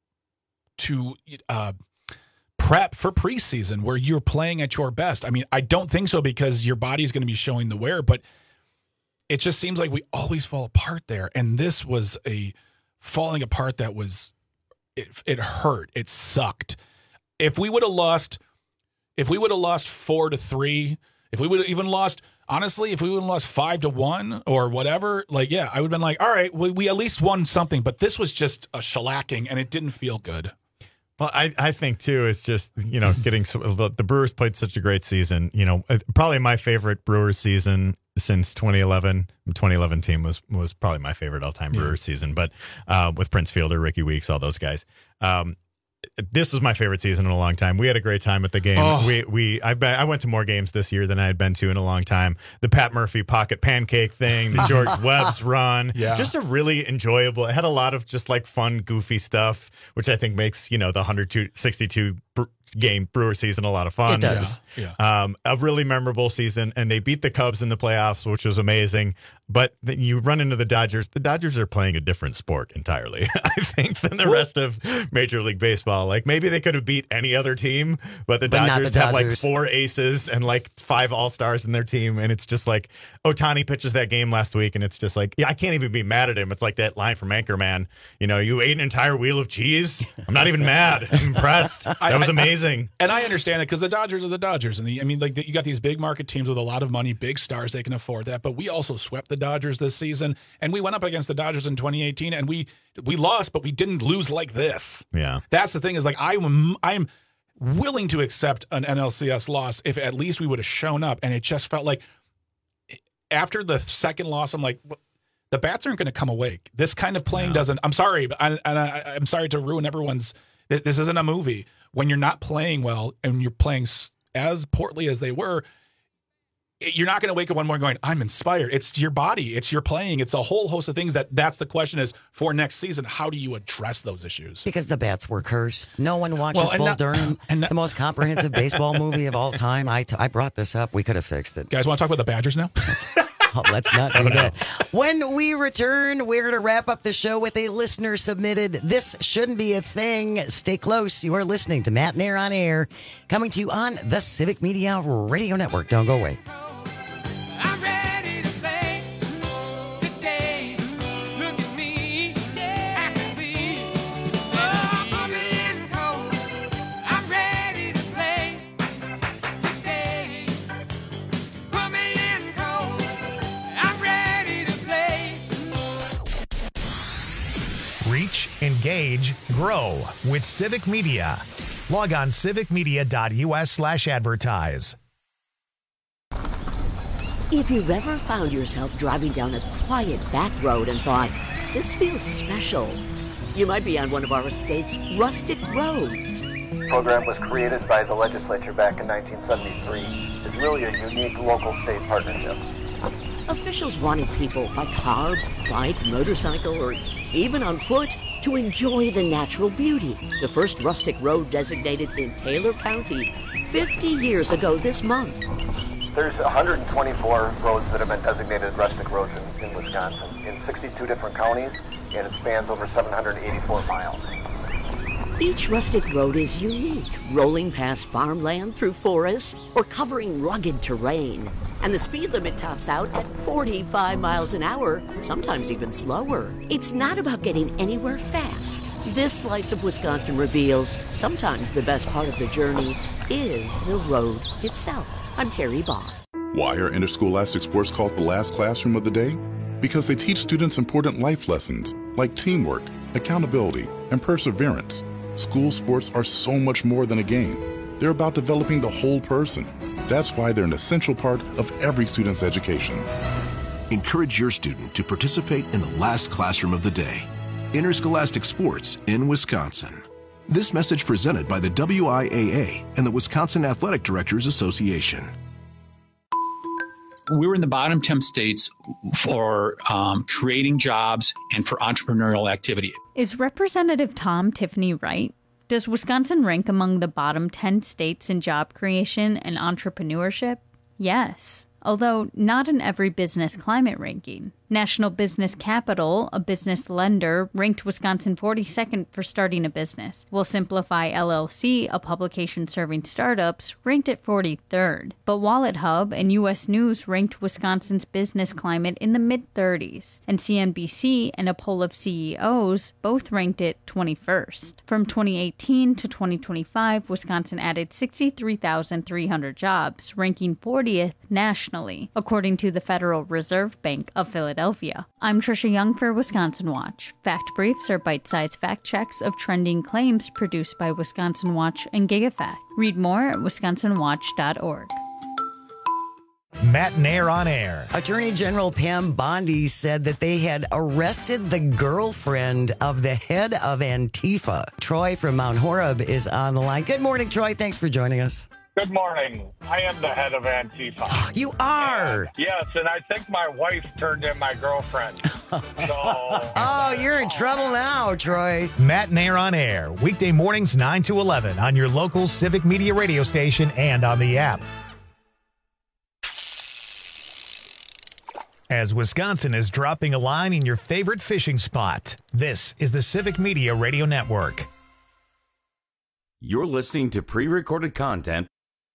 to uh, prep for preseason where you're playing at your best? I mean, I don't think so because your body's going to be showing the wear, but it just seems like we always fall apart there. And this was a falling apart that was it, it hurt. It sucked. If we would have lost, if we would have lost four to three, if we would have even lost. Honestly, if we would have lost five to one or whatever, like, yeah, I would have been like, all right, we, we at least won something. But this was just a shellacking, and it didn't feel good. Well, I, I think, too, it's just, you know, getting the, the Brewers played such a great season. You know, probably my favorite Brewers season since twenty eleven. The twenty eleven team was was probably my favorite all-time Brewers yeah. season. But uh, with Prince Fielder, Ricky Weeks, all those guys. Um, This is my favorite season in a long time. We had a great time at the game. Oh. We we I bet I went to more games this year than I had been to in a long time. The Pat Murphy pocket pancake thing, the George Webb's run, yeah. just a really enjoyable. It had a lot of just like fun, goofy stuff, which I think makes you know the one sixty-two game Brewer season a lot of fun. It does. Yeah. yeah. Um, a really memorable season, and they beat the Cubs in the playoffs, which was amazing. But then you run into the Dodgers. The Dodgers are playing a different sport entirely, I think, than the rest of Major League Baseball. Like maybe they could have beat any other team, but the, but Dodgers, the have Dodgers like four aces and like five all-stars in their team. And it's just like Ohtani pitches that game last week, and it's just like, yeah, I can't even be mad at him. It's like that line from Anchorman, you know, you ate an entire wheel of cheese. I'm not even mad. I'm impressed. That was amazing. And I understand it because the Dodgers are the Dodgers. And the, I mean, like the, you got these big market teams with a lot of money, big stars, they can afford that. But we also swept the Dodgers this season. And we went up against the Dodgers in twenty eighteen and we we lost, but we didn't lose like this. Yeah. That's the thing is like I'm I'm willing to accept an N L C S loss if at least we would have shown up. And it just felt like after the second loss, I'm like, the bats aren't going to come awake. This kind of playing no. doesn't. I'm sorry, but I, and I, I'm sorry to ruin everyone's. This isn't a movie. When you're not playing well and you're playing as poorly as they were, you're not going to wake up one morning going, I'm inspired. It's your body. It's your playing. It's a whole host of things that that's the question is for next season. How do you address those issues? Because the bats were cursed. No one watches well, Bull not, Durham, and the most comprehensive baseball movie of all time. I, t- I brought this up. We could have fixed it. Guys, want to talk about the Badgers now? Oh, let's not do that. When we return, we're going to wrap up the show with a listener submitted This Shouldn't Be a Thing. Stay close. You are listening to Matt Nair on Air, coming to you on the Civic Media Radio Network. Don't go away. Reach, engage, grow with Civic Media. Log on civicmedia.us slash advertise. If you've ever found yourself driving down a quiet back road and thought, this feels special, you might be on one of our state's rustic roads. The program was created by the legislature back in nineteen seventy-three. It's really a unique local-state partnership. Officials wanted people by car, bike, motorcycle, or even on foot to enjoy the natural beauty. The first rustic road designated in Taylor County fifty years ago this month. There's one hundred twenty-four roads that have been designated rustic roads in, in Wisconsin in sixty-two different counties, and it spans over seven hundred eighty-four miles. Each rustic road is unique, rolling past farmland through forests or covering rugged terrain. And the speed limit tops out at forty-five miles an hour, sometimes even slower. It's not about getting anywhere fast. This slice of Wisconsin reveals sometimes the best part of the journey is the road itself. I'm Terry Bach. Why are interscholastic sports called the last classroom of the day? Because they teach students important life lessons like teamwork, accountability, and perseverance. School sports are so much more than a game. They're about developing the whole person. That's why they're an essential part of every student's education. Encourage your student to participate in the last classroom of the day. Interscholastic sports in Wisconsin. This message presented by the W I A A and the Wisconsin Athletic Directors Association. We were in the bottom ten states for um, creating jobs and for entrepreneurial activity. Is Representative Tom Tiffany right? Does Wisconsin rank among the bottom ten states in job creation and entrepreneurship? Yes, although not in every business climate ranking. National Business Capital, a business lender, ranked Wisconsin forty-second for starting a business, while Simplify L L C, a publication serving startups, ranked it forty-third. But Wallet Hub and U S News ranked Wisconsin's business climate in the mid-thirties, and C N B C and a poll of C E Os both ranked it twenty-first. From twenty eighteen to twenty twenty-five, Wisconsin added sixty-three thousand three hundred jobs, ranking fortieth nationally, according to the Federal Reserve Bank of Philadelphia. I'm Trisha Young for Wisconsin Watch. Fact Briefs are bite-sized fact checks of trending claims produced by Wisconsin Watch and GigaFact. Read more at wisconsin watch dot org. Matt Nair on air. Attorney General Pam Bondi said that they had arrested the girlfriend of the head of Antifa. Troy from Mount Horeb is on the line. Good morning, Troy. Thanks for joining us. Good morning. I am the head of Antifa. You are? And, yes, and I think my wife turned in my girlfriend. So, oh, you're in trouble now, Troy. Matt Nair on air, weekday mornings nine to eleven on your local Civic Media radio station and on the app. As Wisconsin is dropping a line in your favorite fishing spot, this is the Civic Media Radio Network. You're listening to pre-recorded content.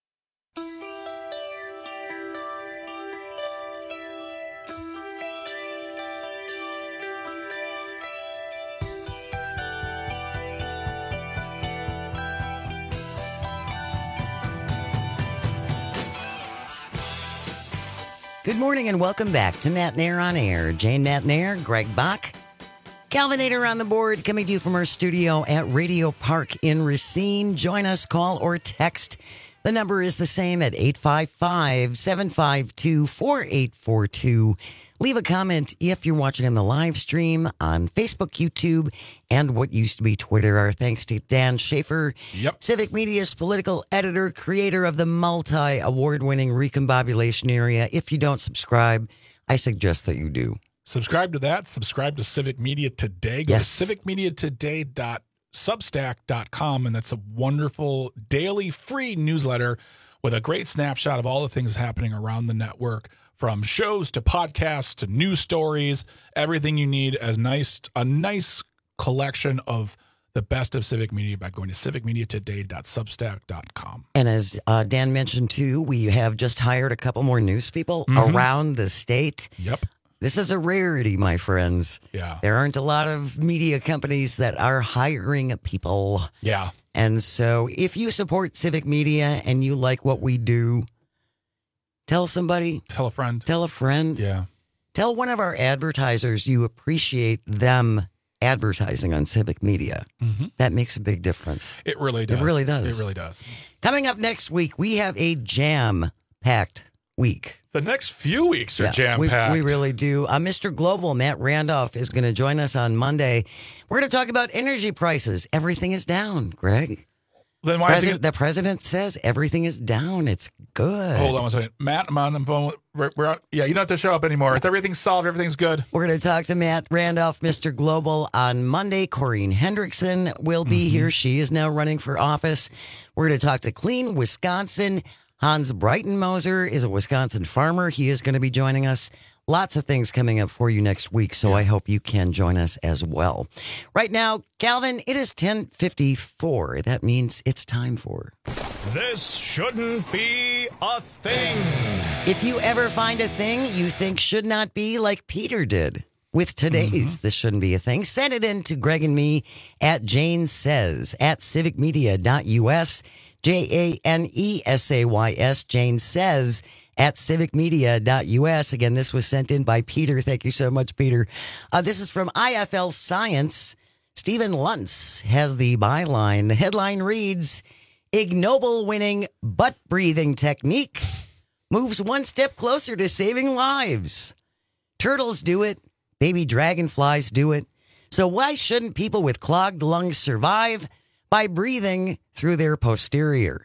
Good morning and welcome back to Matt Nair on Air. Jane Matt Nair, Greg Bach, Calvinator on the board, coming to you from our studio at Radio Park in Racine. Join us, call or text. The number is the same at eight five five, seven five two, four eight four two. Leave a comment if you're watching on the live stream on Facebook, YouTube, and what used to be Twitter. Our thanks to Dan Schaefer, yep. Civic Media's political editor, creator of the multi-award-winning Recombobulation Area. If you don't subscribe, I suggest that you do. Subscribe to that. Subscribe to Civic Media Today. Go yes. to civic media today dot substack dot com, and that's a wonderful daily free newsletter with a great snapshot of all the things happening around the network, from shows to podcasts to news stories, everything you need. As nice a nice collection of the best of Civic Media by going to civic media today dot substack dot com. And as uh, Dan mentioned too, we have just hired a couple more news people mm-hmm. around the state. Yep. This is a rarity, my friends. Yeah. There aren't a lot of media companies that are hiring people. Yeah. And so if you support Civic Media and you like what we do, tell somebody. Tell a friend. Tell a friend. Yeah. Tell one of our advertisers you appreciate them advertising on civic media. Mm-hmm. That makes a big difference. It really does. It really does. It really does. Coming up next week, we have a jam-packed week. The next few weeks are Yeah, jam-packed. We, we really do. Uh, Mister Global, Matt Randolph, is going to join us on Monday. We're going to talk about energy prices. Everything is down, Greg. Then why President, is it... the president says everything is down. It's good. Hold on one second. Matt, I'm on the phone. We're, we're on... Yeah, you don't have to show up anymore. It's everything's solved. Everything's good. We're going to talk to Matt Randolph, Mister Global, on Monday. Corinne Hendrickson will be Mm-hmm. here. She is now running for office. We're going to talk to Clean Wisconsin. Hans Breitenmoser is a Wisconsin farmer. He is going to be joining us. Lots of things coming up for you next week, so I hope you can join us as well. Right now, Calvin, it is ten fifty-four. That means it's time for... This shouldn't be a thing. If you ever find a thing you think should not be, like Peter did with today's mm-hmm. This Shouldn't Be a Thing, send it in to Greg and me at Jane Says at civic media dot U S. J A N E S A Y S, Jane Says at civic media dot U S. Again, this was sent in by Peter. Thank you so much, Peter. Uh, this is from I F L Science. Stephen Luntz has the byline. The headline reads, ignoble winning butt breathing technique moves one step closer to saving lives. Turtles do it. Baby dragonflies do it. So why shouldn't people with clogged lungs survive by breathing through their posterior?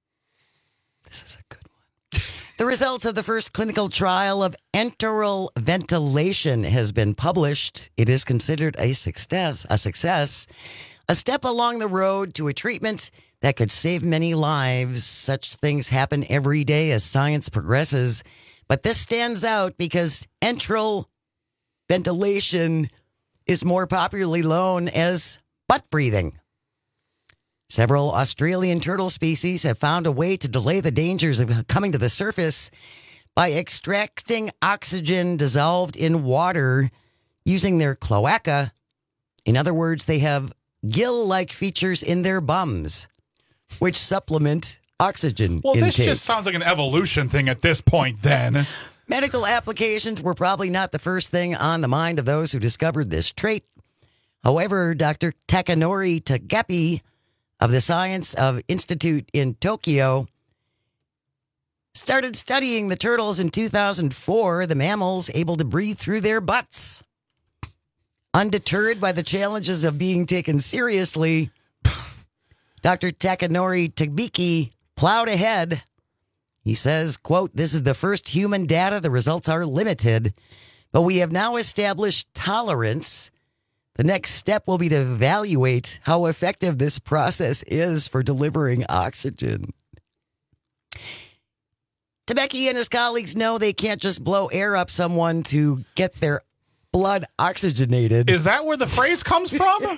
This is a good one. The results of the first clinical trial of enteral ventilation has been published. It is considered a success, a success, a step along the road to a treatment that could save many lives. Such things happen every day as science progresses, but this stands out because enteral ventilation is more popularly known as butt breathing. Several Australian turtle species have found a way to delay the dangers of coming to the surface by extracting oxygen dissolved in water using their cloaca. In other words, they have gill-like features in their bums, which supplement oxygen Well, intake. this just sounds like an evolution thing at this point, then. Medical applications were probably not the first thing on the mind of those who discovered this trait. However, Doctor Takanori Tagapi of the Science of Institute in Tokyo started studying the turtles in two thousand four, the mammals able to breathe through their butts. Undeterred by the challenges of being taken seriously, Doctor Takanori Tabiki plowed ahead. He says, quote, this is the first human data. The results are limited, but we have now established tolerance. The next step will be to evaluate how effective this process is for delivering oxygen. Tabeki and his colleagues know they can't just blow air up someone to get their blood oxygenated. Is that where the phrase comes from?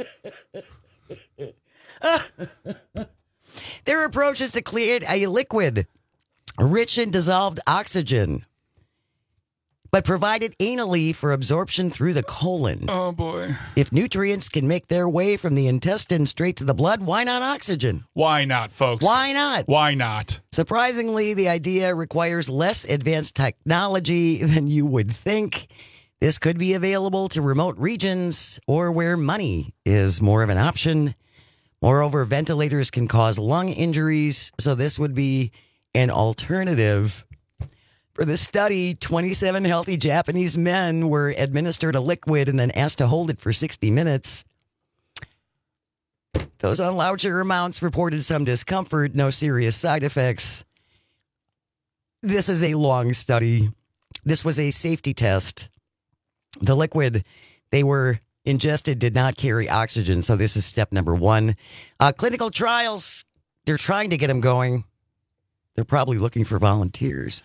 Their approach is to create a liquid rich in dissolved oxygen, but provided anally for absorption through the colon. Oh, boy. If nutrients can make their way from the intestine straight to the blood, why not oxygen? Why not, folks? Why not? Why not? Surprisingly, the idea requires less advanced technology than you would think. This could be available to remote regions or where money is more of an option. Moreover, ventilators can cause lung injuries, so this would be an alternative. For the study, twenty-seven healthy Japanese men were administered a liquid and then asked to hold it for sixty minutes. Those on larger amounts reported some discomfort, no serious side effects. This is a long study. This was a safety test. The liquid they were ingested did not carry oxygen, so this is step number one. Uh, clinical trials, they're trying to get them going. They're probably looking for volunteers.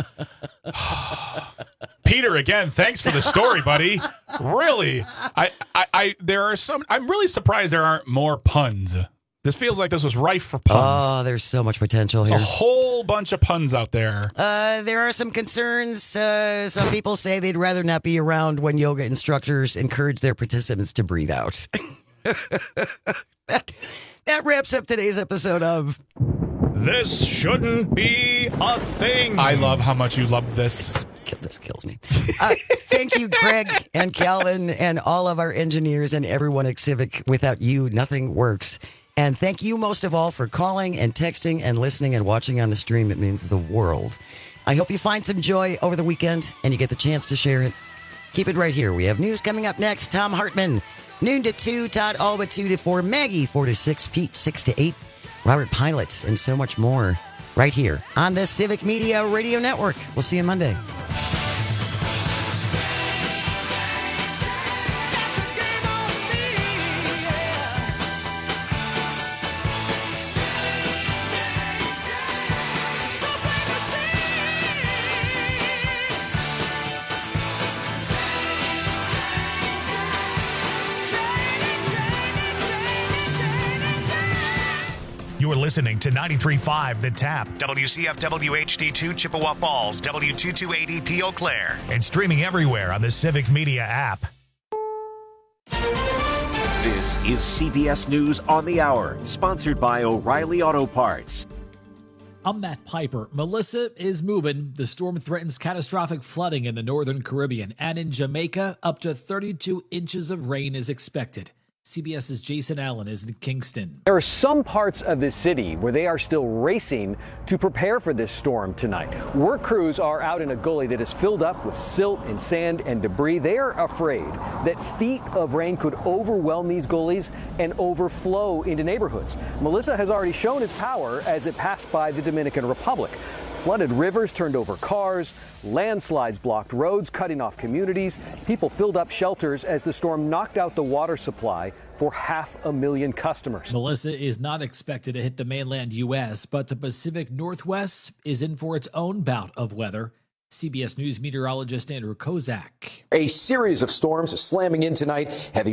Peter, again, thanks for the story, buddy. Really, I, I, I, there are some. I'm really surprised there aren't more puns. This feels like this was rife for puns. Oh, there's so much potential There's here. a whole bunch of puns out there. Uh, there are some concerns. Uh, some people say they'd rather not be around when yoga instructors encourage their participants to breathe out. that, that wraps up today's episode of This Shouldn't Be a Thing. I love how much you love this. This kills me. Uh, thank you, Greg and Calvin and all of our engineers and everyone at Civic. Without you, nothing works. And thank you most of all for calling and texting and listening and watching on the stream. It means the world. I hope you find some joy over the weekend and you get the chance to share it. Keep it right here. We have news coming up next. Tom Hartman, noon to two. Todd Alba, two to four. Maggie, four to six. Pete, six to eight. Robert Pilots, and so much more right here on the Civic Media Radio Network. We'll see you Monday. You're listening to ninety-three point five The Tap, W C F W H D two Chippewa Falls, W two two eight E P Eau Claire, and streaming everywhere on the Civic Media app. This is C B S News on the Hour, sponsored by O'Reilly Auto Parts. I'm Matt Piper. Melissa is moving. The storm threatens catastrophic flooding in the northern Caribbean, and in Jamaica, up to thirty-two inches of rain is expected. CBS's Jason Allen is in Kingston. There are some parts of the city where they are still racing to prepare for this storm tonight. Work crews are out in a gully that is filled up with silt and sand and debris. They are afraid that feet of rain could overwhelm these gullies and overflow into neighborhoods. Melissa has already shown its power as it passed by the Dominican Republic. Flooded rivers turned over cars, landslides blocked roads, cutting off communities. People filled up shelters as the storm knocked out the water supply for half a million customers. Melissa is not expected to hit the mainland U S, but the Pacific Northwest is in for its own bout of weather. C B S News meteorologist Andrew Kozak. A series of storms slamming in tonight. Heavy